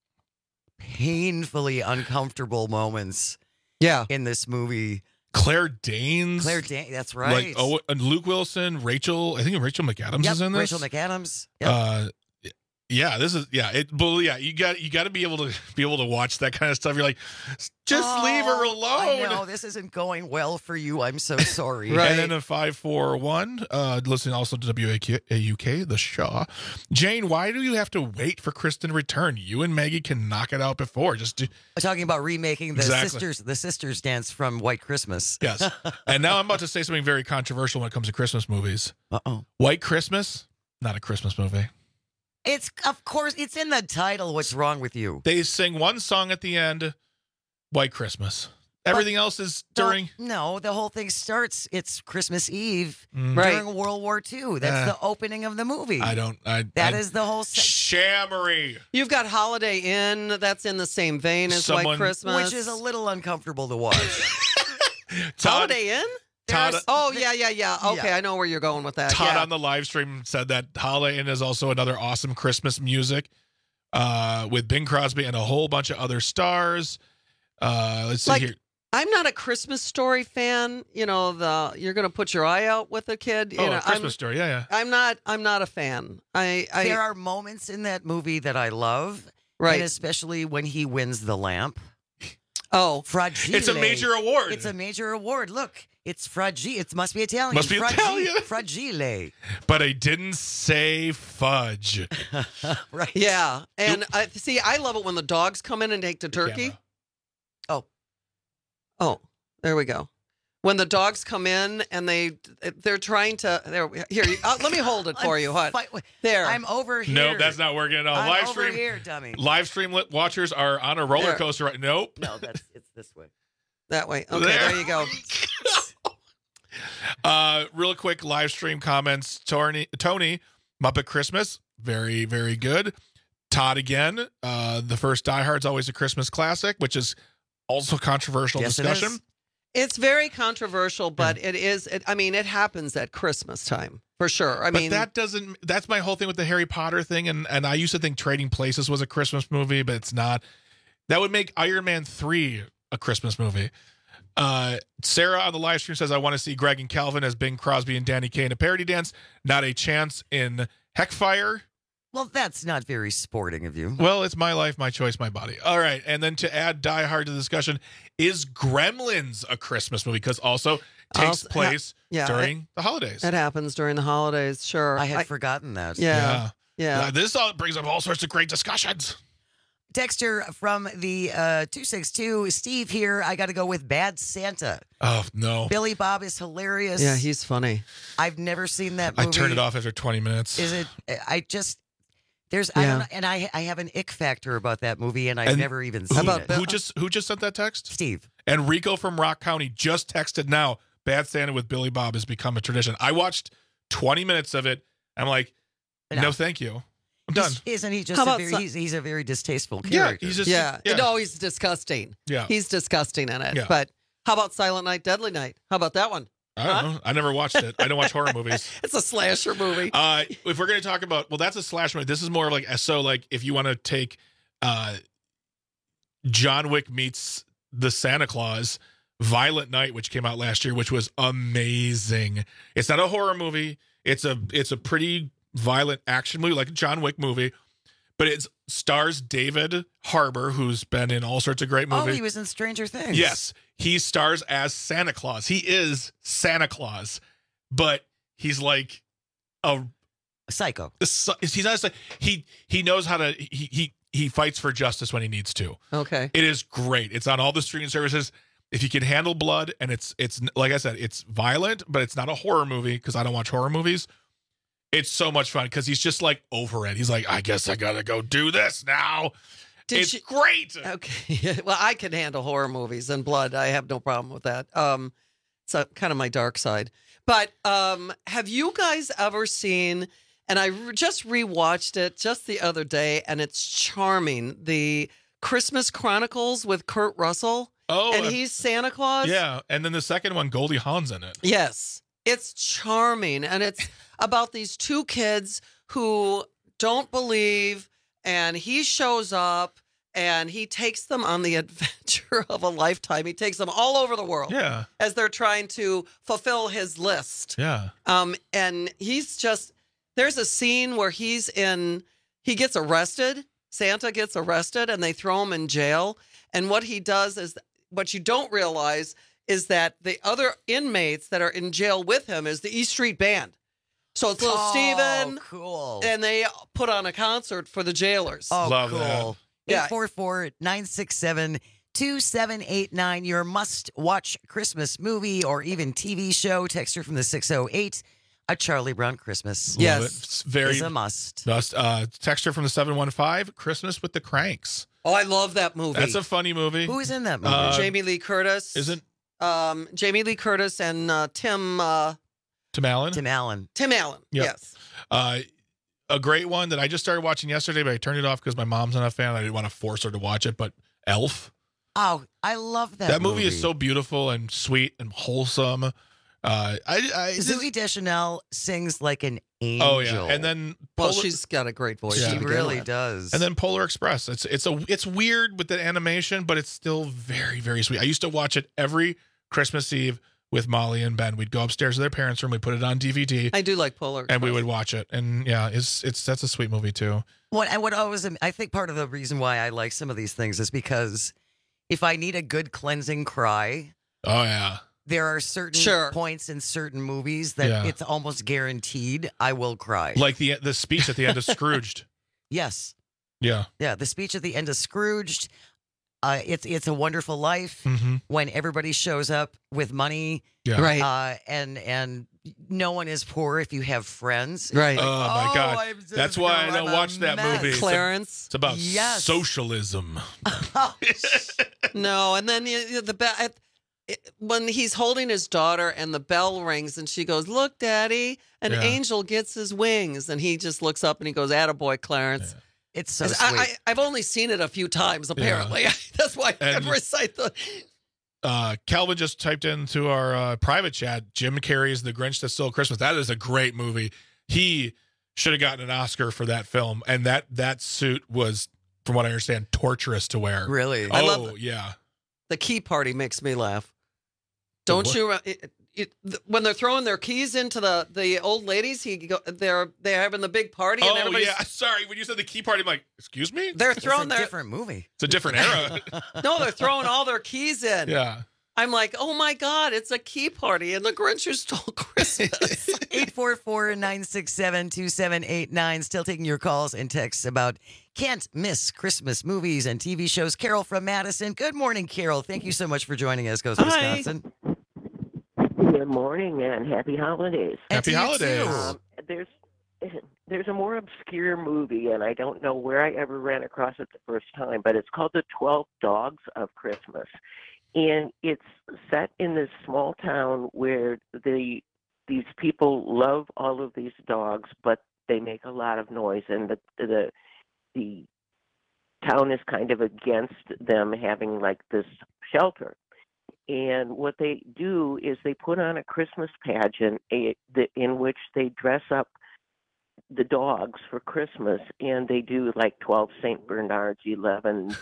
painfully uncomfortable moments. Yeah. In this movie, Claire Danes. Claire Danes. That's right. Like oh, and Luke Wilson, Rachel. I think Rachel McAdams Yep, is in this. Rachel McAdams. Yep. Uh, yeah, this is yeah. It, well, yeah, you got you got to be able to be able to watch that kind of stuff. You're like, just leave her Oh, alone. I know this isn't going well for you. I'm so sorry. And then a five four one, uh, listening also to W A U K, the Shaw. Jane, why do you have to wait for Kristen to return? You and Maggie can knock it out before. Just do. We're talking about remaking the Exactly. sisters, the sisters dance from White Christmas. Yes. And now I'm about to say something very controversial when it comes to Christmas movies. Uh oh. White Christmas, not a Christmas movie. It's of course it's in the title. What's wrong with you? They sing one song at the end, White Christmas. Everything else is during. No, the whole thing starts. It's Christmas Eve Mm. during World War Two. That's Uh, the opening of the movie. I don't. I, That I, is the whole. Se- Shammery. You've got Holiday Inn. That's in the same vein as Someone- White Christmas. which is a little uncomfortable to watch. Todd, Holiday Inn? Todd, Oh, yeah, yeah, yeah. Okay, Yeah. I know where you're going with that. Todd yeah. on the live stream said that Holiday Inn is also another awesome Christmas music uh, with Bing Crosby and a whole bunch of other stars. Uh, let's see Like, here. I'm not a Christmas Story fan. You know, the you're going to put your eye out with a kid. You Oh, know, a Christmas I'm, Story. Yeah, yeah. I'm not. I'm not a fan. I. I there are moments in that movie that I love, Right. And especially when he wins the lamp. Oh, Fragile. It's a major award. It's a major award. Look, it's fragile. It must be Italian. Must be Fragi- Italian. Fragile. But I didn't say fudge. Right. Yeah, and I see. I love it when the dogs come in and take the turkey. camera. Oh, oh, there we go. when the dogs come in and they they're trying to there here uh, let me hold it for you. What? There. I'm over here. Nope, that's not working at all. I'm live over stream here, dummy. Live stream lit watchers are on a roller There. coaster right. Nope. No, that's it's this way. That way. Okay, There. there, you go. Uh, real quick live stream comments. Tony, Tony, Muppet Christmas, very, very good. Todd again. Uh, the first Die Hard's always a Christmas classic, which is also controversial Yes, it discussion. is. It's very controversial, but it is. It, I mean, it happens at Christmas time for sure. I but mean, that doesn't. That's my whole thing with the Harry Potter thing, and and I used to think Trading Places was a Christmas movie, but it's not. That would make Iron Man three a Christmas movie. Uh, Sarah on the live stream says, "I want to see Greg and Calvin as Bing Crosby and Danny Kaye in a parody dance. Not a chance in Heckfire." Well, that's not very sporting of you. Well, it's my life, my choice, my body. All right. And then to add Die Hard to the discussion, is Gremlins a Christmas movie? Because also takes Also- place yeah, during it- the holidays. it happens during the holidays. Sure, I had forgotten that. Yeah, yeah. Uh, This all brings up all sorts of great discussions. Dexter from the uh, two six two, Steve here. I got to go with Bad Santa. Oh, no. Billy Bob is hilarious. Yeah, he's funny. I've never seen that I movie. turned it off after twenty minutes. Is it? I just there's I Yeah. don't know, and I I have an ick factor about that movie, and I've And never even who, seen it. who just who just sent that text? Steve. And Rico from Rock County just texted now. Bad Santa with Billy Bob has become a tradition. I watched twenty minutes of it. I'm like, no, No. thank you. I'm done. Isn't he just How a about very, some- he's, he's a very distasteful Yeah, character. he's just yeah. yeah. No, he's disgusting. Yeah. He's disgusting in it. Yeah. But how about Silent Night, Deadly Night? How about that one? I don't know. I never watched it. I don't watch horror movies. It's a slasher movie. Uh, if we're going to talk about, well, that's a slash movie. This is more like, so like if you want to take uh, John Wick meets the Santa Claus, Violent Night, which came out last year, which was amazing. It's not a horror movie. It's a it's a pretty violent action movie, like a John Wick movie, but it stars David Harbour, who's been in all sorts of great Oh, movies. he was in Stranger Things. Yes, he stars as Santa Claus. He is Santa Claus, but he's like a, a psycho. a psy- he's not a, psy- he he knows how to he he he fights for justice when he needs to. Okay. It is great. It's on all the streaming services. If you can handle blood, and it's it's like I said, it's violent, but it's not a horror movie because I don't watch horror movies. It's so much fun because he's just like over it. He's like, I guess I gotta go do this now. Did it's you- great. Okay. Well, I can handle horror movies and blood. I have no problem with that. Um, it's a, kind of my dark side. But um, have you guys ever seen? And I re- just rewatched it just the other day, and it's charming. The Christmas Chronicles with Kurt Russell. Oh, and uh, he's Santa Claus. Yeah, and then the second one, Goldie Hawn's in it. Yes. It's charming. And it's about these two kids who don't believe, and he shows up and he takes them on the adventure of a lifetime. He takes them all over the world. Yeah. As they're trying to fulfill his list. Yeah. Um, and he's just, there's a scene where he's in, he gets arrested. Santa gets arrested and they throw him in jail. And what he does is, what you don't realize is that the other inmates that are in jail with him is the E Street Band. So it's little Oh, Steven. cool. And they put on a concert for the jailers. Oh, Love cool. that. Yeah. eight four four, nine six seven, two seven eight nine. Your must-watch Christmas movie or even T V show. Texture from the six oh eight. A Charlie Brown Christmas. Love it. It's very is a must. must. Uh, texture from the seven one five, Christmas with the Cranks. Oh, I love that movie. That's a funny movie. Who is in that movie? Uh, Jamie Lee Curtis. Isn't um, Jamie Lee Curtis and uh, Tim uh, Tim Allen? Tim Allen. Tim Allen. Yep. Yes. Uh, a great one that I just started watching yesterday, but I turned it off because my mom's not a fan. I didn't want to force her to watch it, but Elf. Oh, I love that That movie is so beautiful and sweet and wholesome. Uh, I, I Zooey Deschanel sings like an angel. oh yeah, and then Well, Polar- she's got a great voice. Yeah. to She begin really with. does. and then Polar Express. It's it's a it's weird with the animation, but it's still very very sweet. I used to watch it every Christmas Eve with Molly and Ben. We'd go upstairs to their parents' room. We put it on D V D, I do like Polar. and we Express. would watch it. And yeah, it's it's that's a sweet movie too. What and what always I think part of the reason why I like some of these things is because if I need a good cleansing cry, Oh yeah, there are certain Sure. points in certain movies that Yeah. it's almost guaranteed I will cry. like the the speech at the end of Scrooged. Yes. Yeah, Yeah, the speech at the end of Scrooged. uh, it's it's a Wonderful Life Mhm. when everybody shows up with money, Yeah. Right. Uh, and and no one is poor if you have friends. Right. Oh, my Oh, God. I'm just That's why I going, don't I'm a watch that mess. movie. It's a- Clarence. It's about Yes. socialism. No, and then the, the be- at- it- when he's holding his daughter and the bell rings and she goes, "Look, Daddy," and Yeah. Angel gets his wings and he just looks up and he goes, "Attaboy, Clarence." It's so I, sweet. I, I've only seen it a few times, apparently. That's why I can And- recite the. Uh, Calvin just typed into our uh, private chat, Jim Carrey's The Grinch That Stole Christmas. That is a great movie. He should have gotten an Oscar for that film. And that that suit was, from what I understand, torturous to wear. Really? I Oh, love yeah. The key party makes me laugh. Don't what? you? uh, It, it, th- when they're throwing their keys into the, the old ladies, he go, they're they're having the big party and Oh, everybody's yeah. Sorry. When you said the key party, I'm like, excuse me? they're it's a throwing their different movie. It's a different era. no, they're throwing all their keys in. Yeah. I'm like, oh my God, it's a key party and the Grinch who stole Christmas. eight four four, nine six seven, two seven eight nine. Still taking your calls and texts about can't miss Christmas movies and T V shows. Carol from Madison. Good morning, Carol. Thank you so much for joining us, Coast Hi. Wisconsin. Good morning and happy holidays. And Happy to you, holidays. too. Um, there's there's a more obscure movie, and I don't know where I ever ran across it the first time, but it's called The twelve Dogs of Christmas. And it's set in this small town where the these people love all of these dogs, but they make a lot of noise, and the the the town is kind of against them having like this shelter. And what they do is they put on a Christmas pageant a, the, in which they dress up the dogs for Christmas, and they do like twelve Saint Bernards, eleven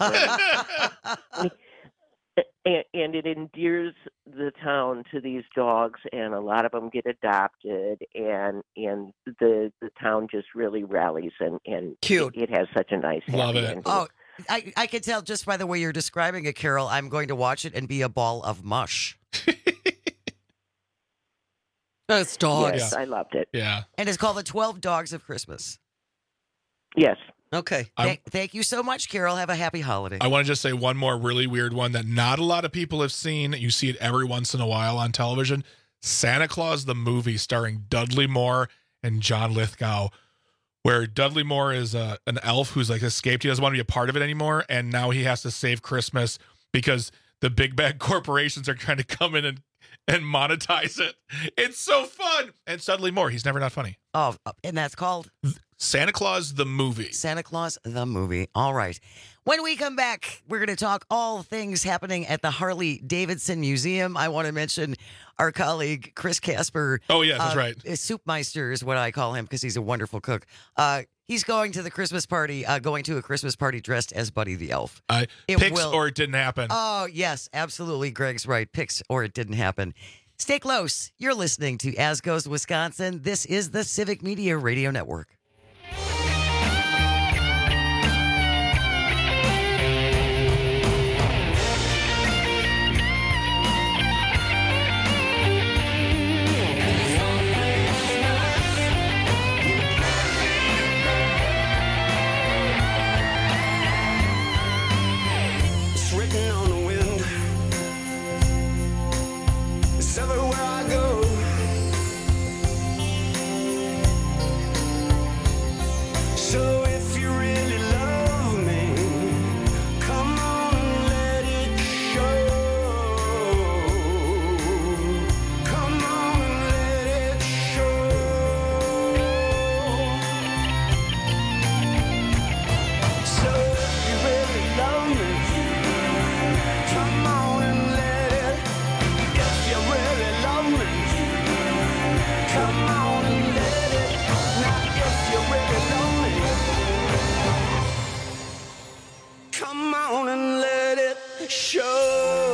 Dachshunds. And, and it endears the town to these dogs, and a lot of them get adopted, and and the the town just really rallies, and and Cute. It, it has such a nice Love happy it. ending. Oh, I, I can tell just by the way you're describing it, Carol. I'm going to watch it and be a ball of mush. That's dogs. Yes, I loved it. Yeah. And it's called The twelve Dogs of Christmas. Yes. Okay. Thank, thank you so much, Carol. Have a happy holiday. I want to just say one more really weird one that not a lot of people have seen. You see it every once in a while on television. Santa Claus the movie, starring Dudley Moore and John Lithgow, where Dudley Moore is a, an elf who's like escaped. He doesn't want to be a part of it anymore, and now he has to save Christmas because the big bad corporations are trying to come in and and monetize it. It's so fun. And Dudley Moore, he's never not funny. Oh, and that's called Santa Claus the movie. Santa Claus the movie. All right. When we come back, we're going to talk all things happening at the Harley Davidson Museum. I want to mention our colleague Chris Casper. Oh, yeah, that's uh, right. Soupmeister is what I call him because he's a wonderful cook. Uh, he's going to the Christmas party, uh, going to a Christmas party dressed as Buddy the Elf. Uh, It picks will- or it didn't happen. Oh, yes, absolutely. Greg's right. Picks or it didn't happen. Stay close. You're listening to As Goes Wisconsin. This is the Civic Media Radio Network. It's written on the wind. It's everywhere I go. So if you really love me, come on and let it show. Come on and let it show. So if you really love me, come on and let it. If you really love me, come on and let it. Now if you really love me, come on and let it show.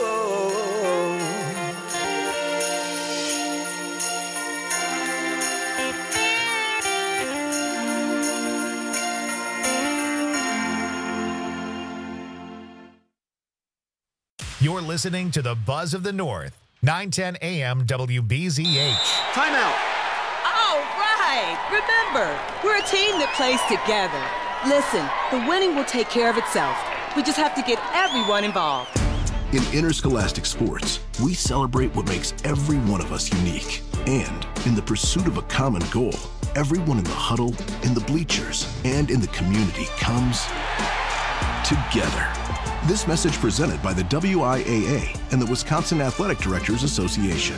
You're listening to the Buzz of the North, nine ten A M W B Z H. Timeout. All right. Remember, we're a team that plays together. Listen, the winning will take care of itself. We just have to get everyone involved. In interscholastic sports, we celebrate what makes every one of us unique. And in the pursuit of a common goal, everyone in the huddle, in the bleachers, and in the community comes together. This message presented by the W I A A and the Wisconsin Athletic Directors Association.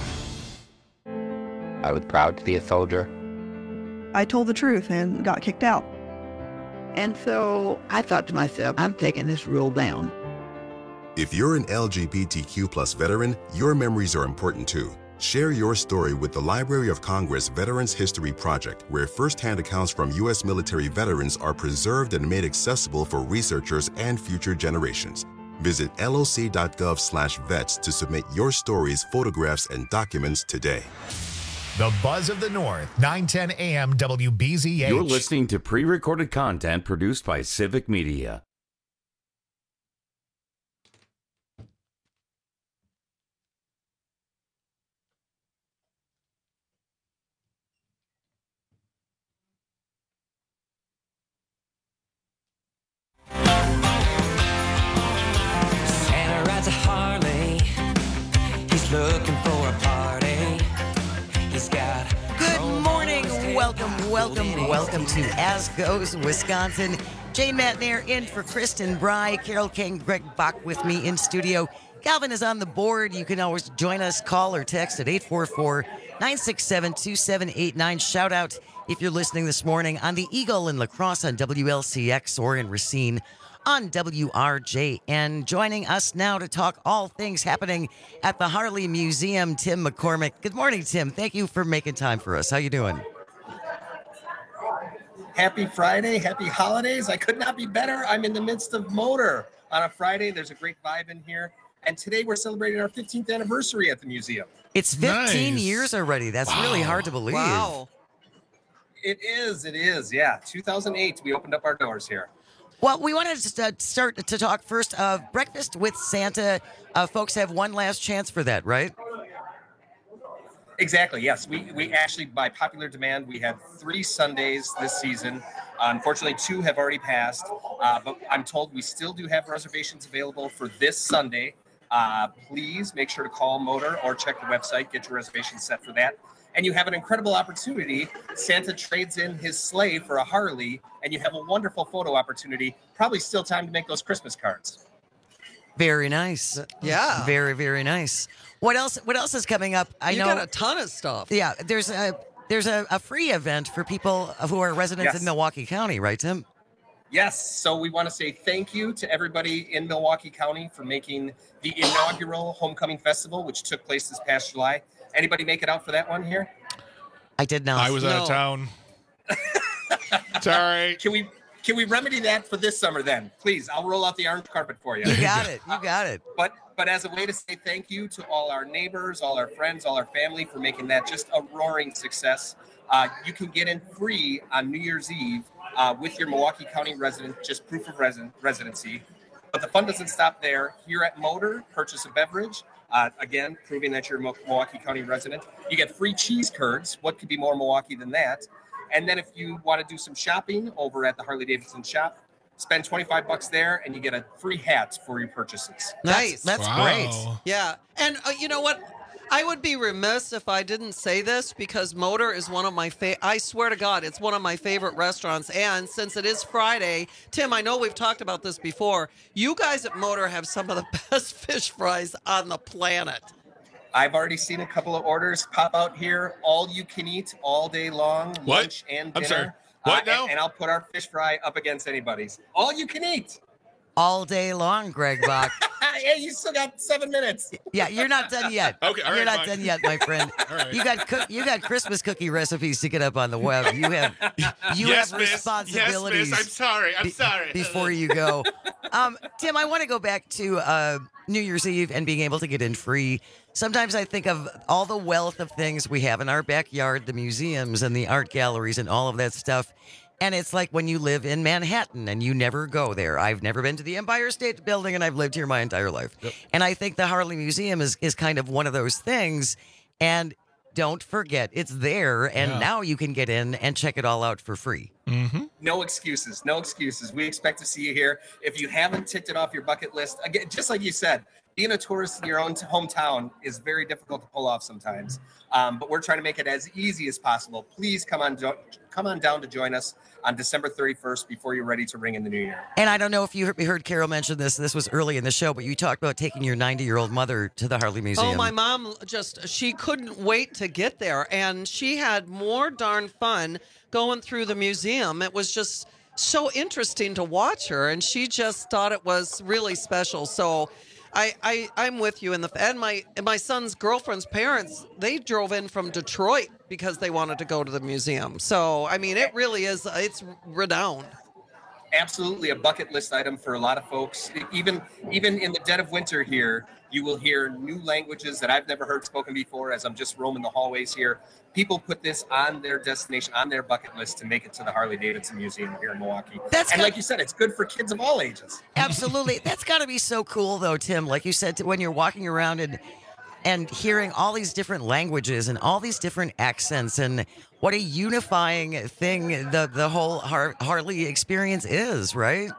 I was proud to be a soldier. I told the truth and got kicked out. And so I thought to myself, I'm taking this rule down. If you're an L G B T Q plus veteran, your memories are important too. Share your story with the Library of Congress Veterans History Project, where firsthand accounts from U S military veterans are preserved and made accessible for researchers and future generations. Visit L O C dot gov slash vets to submit your stories, photographs, and documents today. The Buzz of the North, nine ten A M W B Z H. You're listening to pre-recorded content produced by Civic Media. Santa rides a Harley. He's looking for a party. He's got. Good morning. Welcome, welcome, welcome to As Goes Wisconsin. Jane Matnair in for Kristen Bry, Carol King, Greg Bach with me in studio. Calvin is on the board. You can always join us, call or text at eight four four, nine six seven, two seven eight nine. Shout out if you're listening this morning on the Eagle in La Crosse on W L C X or in Racine on W R J N. Joining us now to talk all things happening at the Harley Museum, Tim McCormick. Good morning, Tim. Thank you for making time for us. How you doing? Happy Friday. Happy holidays. I could not be better. I'm in the midst of Motor on a Friday. There's a great vibe in here. And today we're celebrating our fifteenth anniversary at the museum. It's fifteen Nice. years already. That's Wow. really hard to believe. Wow. It is. It is. Yeah. two thousand eight, we opened up our doors here. Well, we wanted to st- start to talk first of Breakfast with Santa. Uh, folks have one last chance for that, right? Exactly. Yes. We we actually, by popular demand, we had three Sundays this season. Uh, unfortunately, two have already passed. Uh, but I'm told we still do have reservations available for this Sunday. Uh, please make sure to call Motor or check the website. Get your reservations set for that. And you have an incredible opportunity. Santa trades in his sleigh for a Harley, and you have a wonderful photo opportunity. Probably still time to make those Christmas cards. Very nice. Yeah. Very, very nice. What else? What else is coming up? I You know got a ton of stuff. Yeah, there's a there's a, a free event for people who are residents Yes. in Milwaukee County, right, Tim? Yes. So we want to say thank you to everybody in Milwaukee County for making the inaugural Homecoming Festival, which took place this past July. Anybody make it out for that one here? I did not. I was out of town. Sorry. Can we can we remedy that for this summer then? Please, I'll roll out the orange carpet for you. You got it. You got it. But but as a way to say thank you to all our neighbors, all our friends, all our family for making that just a roaring success. Uh, you can get in free on New Year's Eve uh, with your Milwaukee County resident, just proof of resident, residency. But the fun doesn't stop there. Here at Motor, purchase a beverage. Uh, again, proving that you're a Milwaukee County resident. You get free cheese curds. What could be more Milwaukee than that? And then if you want to do some shopping over at the Harley-Davidson shop, spend twenty-five bucks there and you get a free hat for your purchases. Nice. That's great. Yeah. And uh, you know what? I would be remiss if I didn't say this because Motor is one of my fa- I swear to God, it's one of my favorite restaurants. And since it is Friday, Tim, I know we've talked about this before. You guys at Motor have some of the best fish fries on the planet. I've already seen a couple of orders pop out here. All you can eat all day long, What? lunch and I'm dinner. sorry. What Uh, now? And, and I'll put our fish fry up against anybody's. All you can eat. All day long, Greg Bach. Hey, you still got seven minutes. Yeah, you're not done yet. Okay, all you're right, not fine. done yet, my friend. All right. You got cook, you got Christmas cookie recipes to get up on the web. You have you Yes, have miss. responsibilities. Yes, miss. I'm sorry. I'm be- sorry. Before you go, um, Tim, I want to go back to uh, New Year's Eve and being able to get in free. Sometimes I think of all the wealth of things we have in our backyard, the museums and the art galleries and all of that stuff. And it's like when you live in Manhattan and you never go there. I've never been to the Empire State Building and I've lived here my entire life. Yep. And I think the Harley Museum is, is kind of one of those things. And don't forget, it's there. And Yeah. now you can get in and check it all out for free. Mm-hmm. No excuses. No excuses. We expect to see you here. If you haven't ticked it off your bucket list, again, just like you said, being a tourist in your own hometown is very difficult to pull off sometimes. Um, but we're trying to make it as easy as possible. Please come on, jo- come on down to join us on December thirty-first before you're ready to ring in the new year. And I don't know if you heard, heard Carol mention this. This was early in the show, but you talked about taking your ninety-year-old mother to the Harley Museum. Oh, my mom just, she couldn't wait to get there. And she had more darn fun going through the museum. It was just so interesting to watch her. And she just thought it was really special. So I, I, I'm with you. In the, and my, and my son's girlfriend's parents, they drove in from Detroit because they wanted to go to the museum. So, I mean, it really is, it's renowned. Absolutely a bucket list item for a lot of folks. Even even in the dead of winter here, you will hear new languages that I've never heard spoken before as I'm just roaming the hallways here. People put this on their destination, on their bucket list to make it to the Harley-Davidson Museum here in Milwaukee. That's and got- like you said, it's good for kids of all ages. Absolutely. That's got to be so cool, though, Tim. Like you said, when you're walking around and and hearing all these different languages and all these different accents, and what a unifying thing the, the whole Har- Harley experience is, right?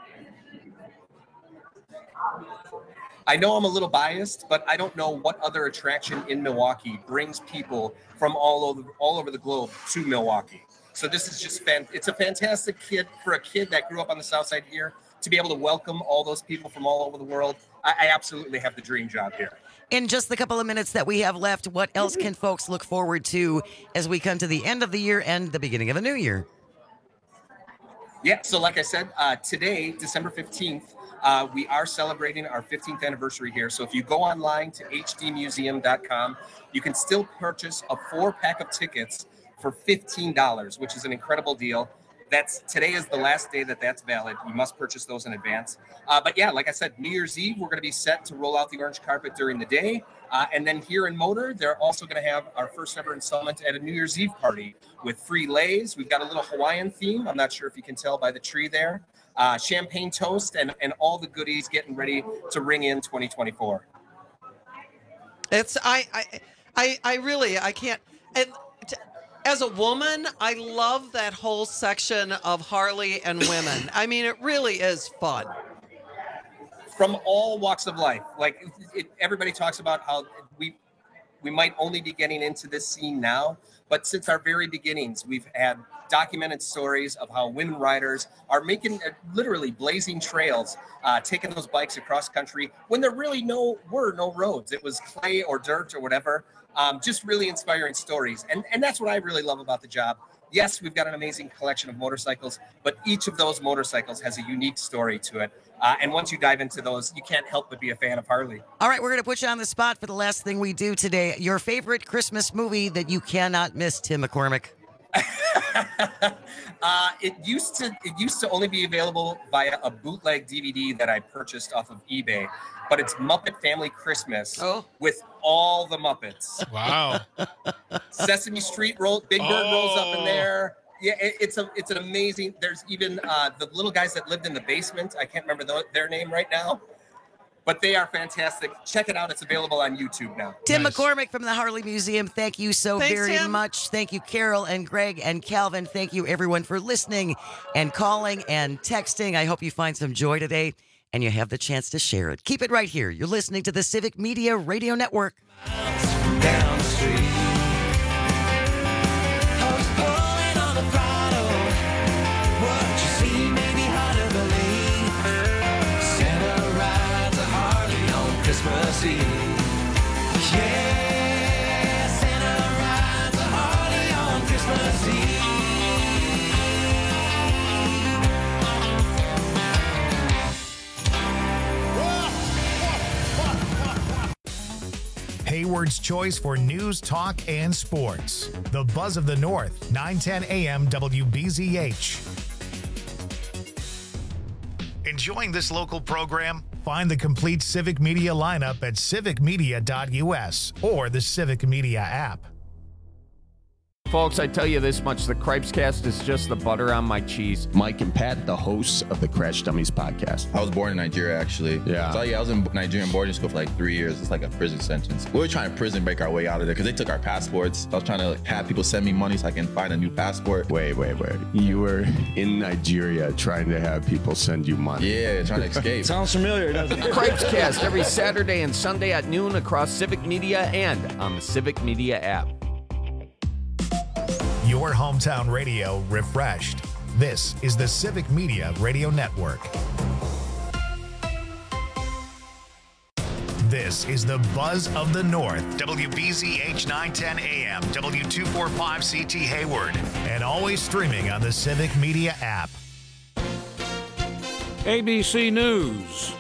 I know I'm a little biased, but I don't know what other attraction in Milwaukee brings people from all over all over the globe to Milwaukee. So this is just fan. It's a fantastic kid for a kid that grew up on the South Side here to be able to welcome all those people from all over the world. I, I absolutely have the dream job here. In just the couple of minutes that we have left, what else can folks look forward to as we come to the end of the year and the beginning of a new year? Yeah, so like I said, uh, today, December fifteenth, uh, we are celebrating our fifteenth anniversary here. So if you go online to h d museum dot com, you can still purchase a four pack of tickets for fifteen dollars, which is an incredible deal. That's today is the last day that that's valid. You must purchase those in advance. Uh, but yeah, like I said, New Year's Eve, we're going to be set to roll out the orange carpet during the day. Uh, and then here in Motor, they're also going to have our first ever installment at a New Year's Eve party with free lays. We've got a little Hawaiian theme. I'm not sure if you can tell by the tree there. Uh, champagne toast and, and all the goodies getting ready to ring in twenty twenty-four. It's, I, I, I, I really, I can't. And, as a woman, I love that whole section of Harley and women. I mean, it really is fun. From all walks of life. Like it, everybody talks about how we we might only be getting into this scene now, but since our very beginnings, we've had documented stories of how women riders are making uh, literally blazing trails, uh, taking those bikes across country when there really no were no roads. It was clay or dirt or whatever. Um, just really inspiring stories. And, and that's what I really love about the job. Yes, we've got an amazing collection of motorcycles, but each of those motorcycles has a unique story to it. Uh, and once you dive into those, you can't help but be a fan of Harley. All right, we're going to put you on the spot for the last thing we do today. Your favorite Christmas movie that you cannot miss, Tim McCormick. uh, it used to it used to only be available via a bootleg D V D that I purchased off of eBay, but it's Muppet Family Christmas oh. with all the Muppets. Wow. Sesame Street roll, Big Bird oh. rolls up in there. Yeah, it, it's a it's an amazing. There's even uh, the little guys that lived in the basement. I can't remember the, their name right now. But they are fantastic. Check it out. It's available on YouTube now. Tim Nice. McCormick from the Harley Museum, thank you so Thanks, very Tim. much. Thank you, Carol and Greg and Calvin. Thank you, everyone, for listening and calling and texting. I hope you find some joy today and you have the chance to share it. Keep it right here. You're listening to the Civic Media Radio Network. Down the street, I was pulling on the throttle. What you see may be hard to believe. Santa rides a Harley on Christmas Eve. Yeah, Santa rides a Harley on Christmas Eve. Hayward's choice for news, talk, and sports. The Buzz of the North, nine ten a m W B Z H. Enjoying this local program? Find the complete Civic Media lineup at civic media dot u s or the Civic Media app. Folks, I tell you this much, the Cripescast is just the butter on my cheese. Mike and Pat, the hosts of the Crash Dummies podcast. I was born in Nigeria, actually. Yeah. So, yeah, I was in Nigerian boarding school for like three years. It's like a prison sentence. We were trying to prison break our way out of there because they took our passports. I was trying to like, have people send me money so I can find a new passport. Wait, wait, wait. You were in Nigeria trying to have people send you money. Yeah, trying to escape. Sounds familiar, doesn't it? Cripescast every Saturday and Sunday at noon across Civic Media and on the Civic Media app. Your hometown radio refreshed. This is the Civic Media Radio Network. This is the Buzz of the North, W B Z H nine ten A M, W two forty-five C T Hayward, and always streaming on the Civic Media app. A B C News.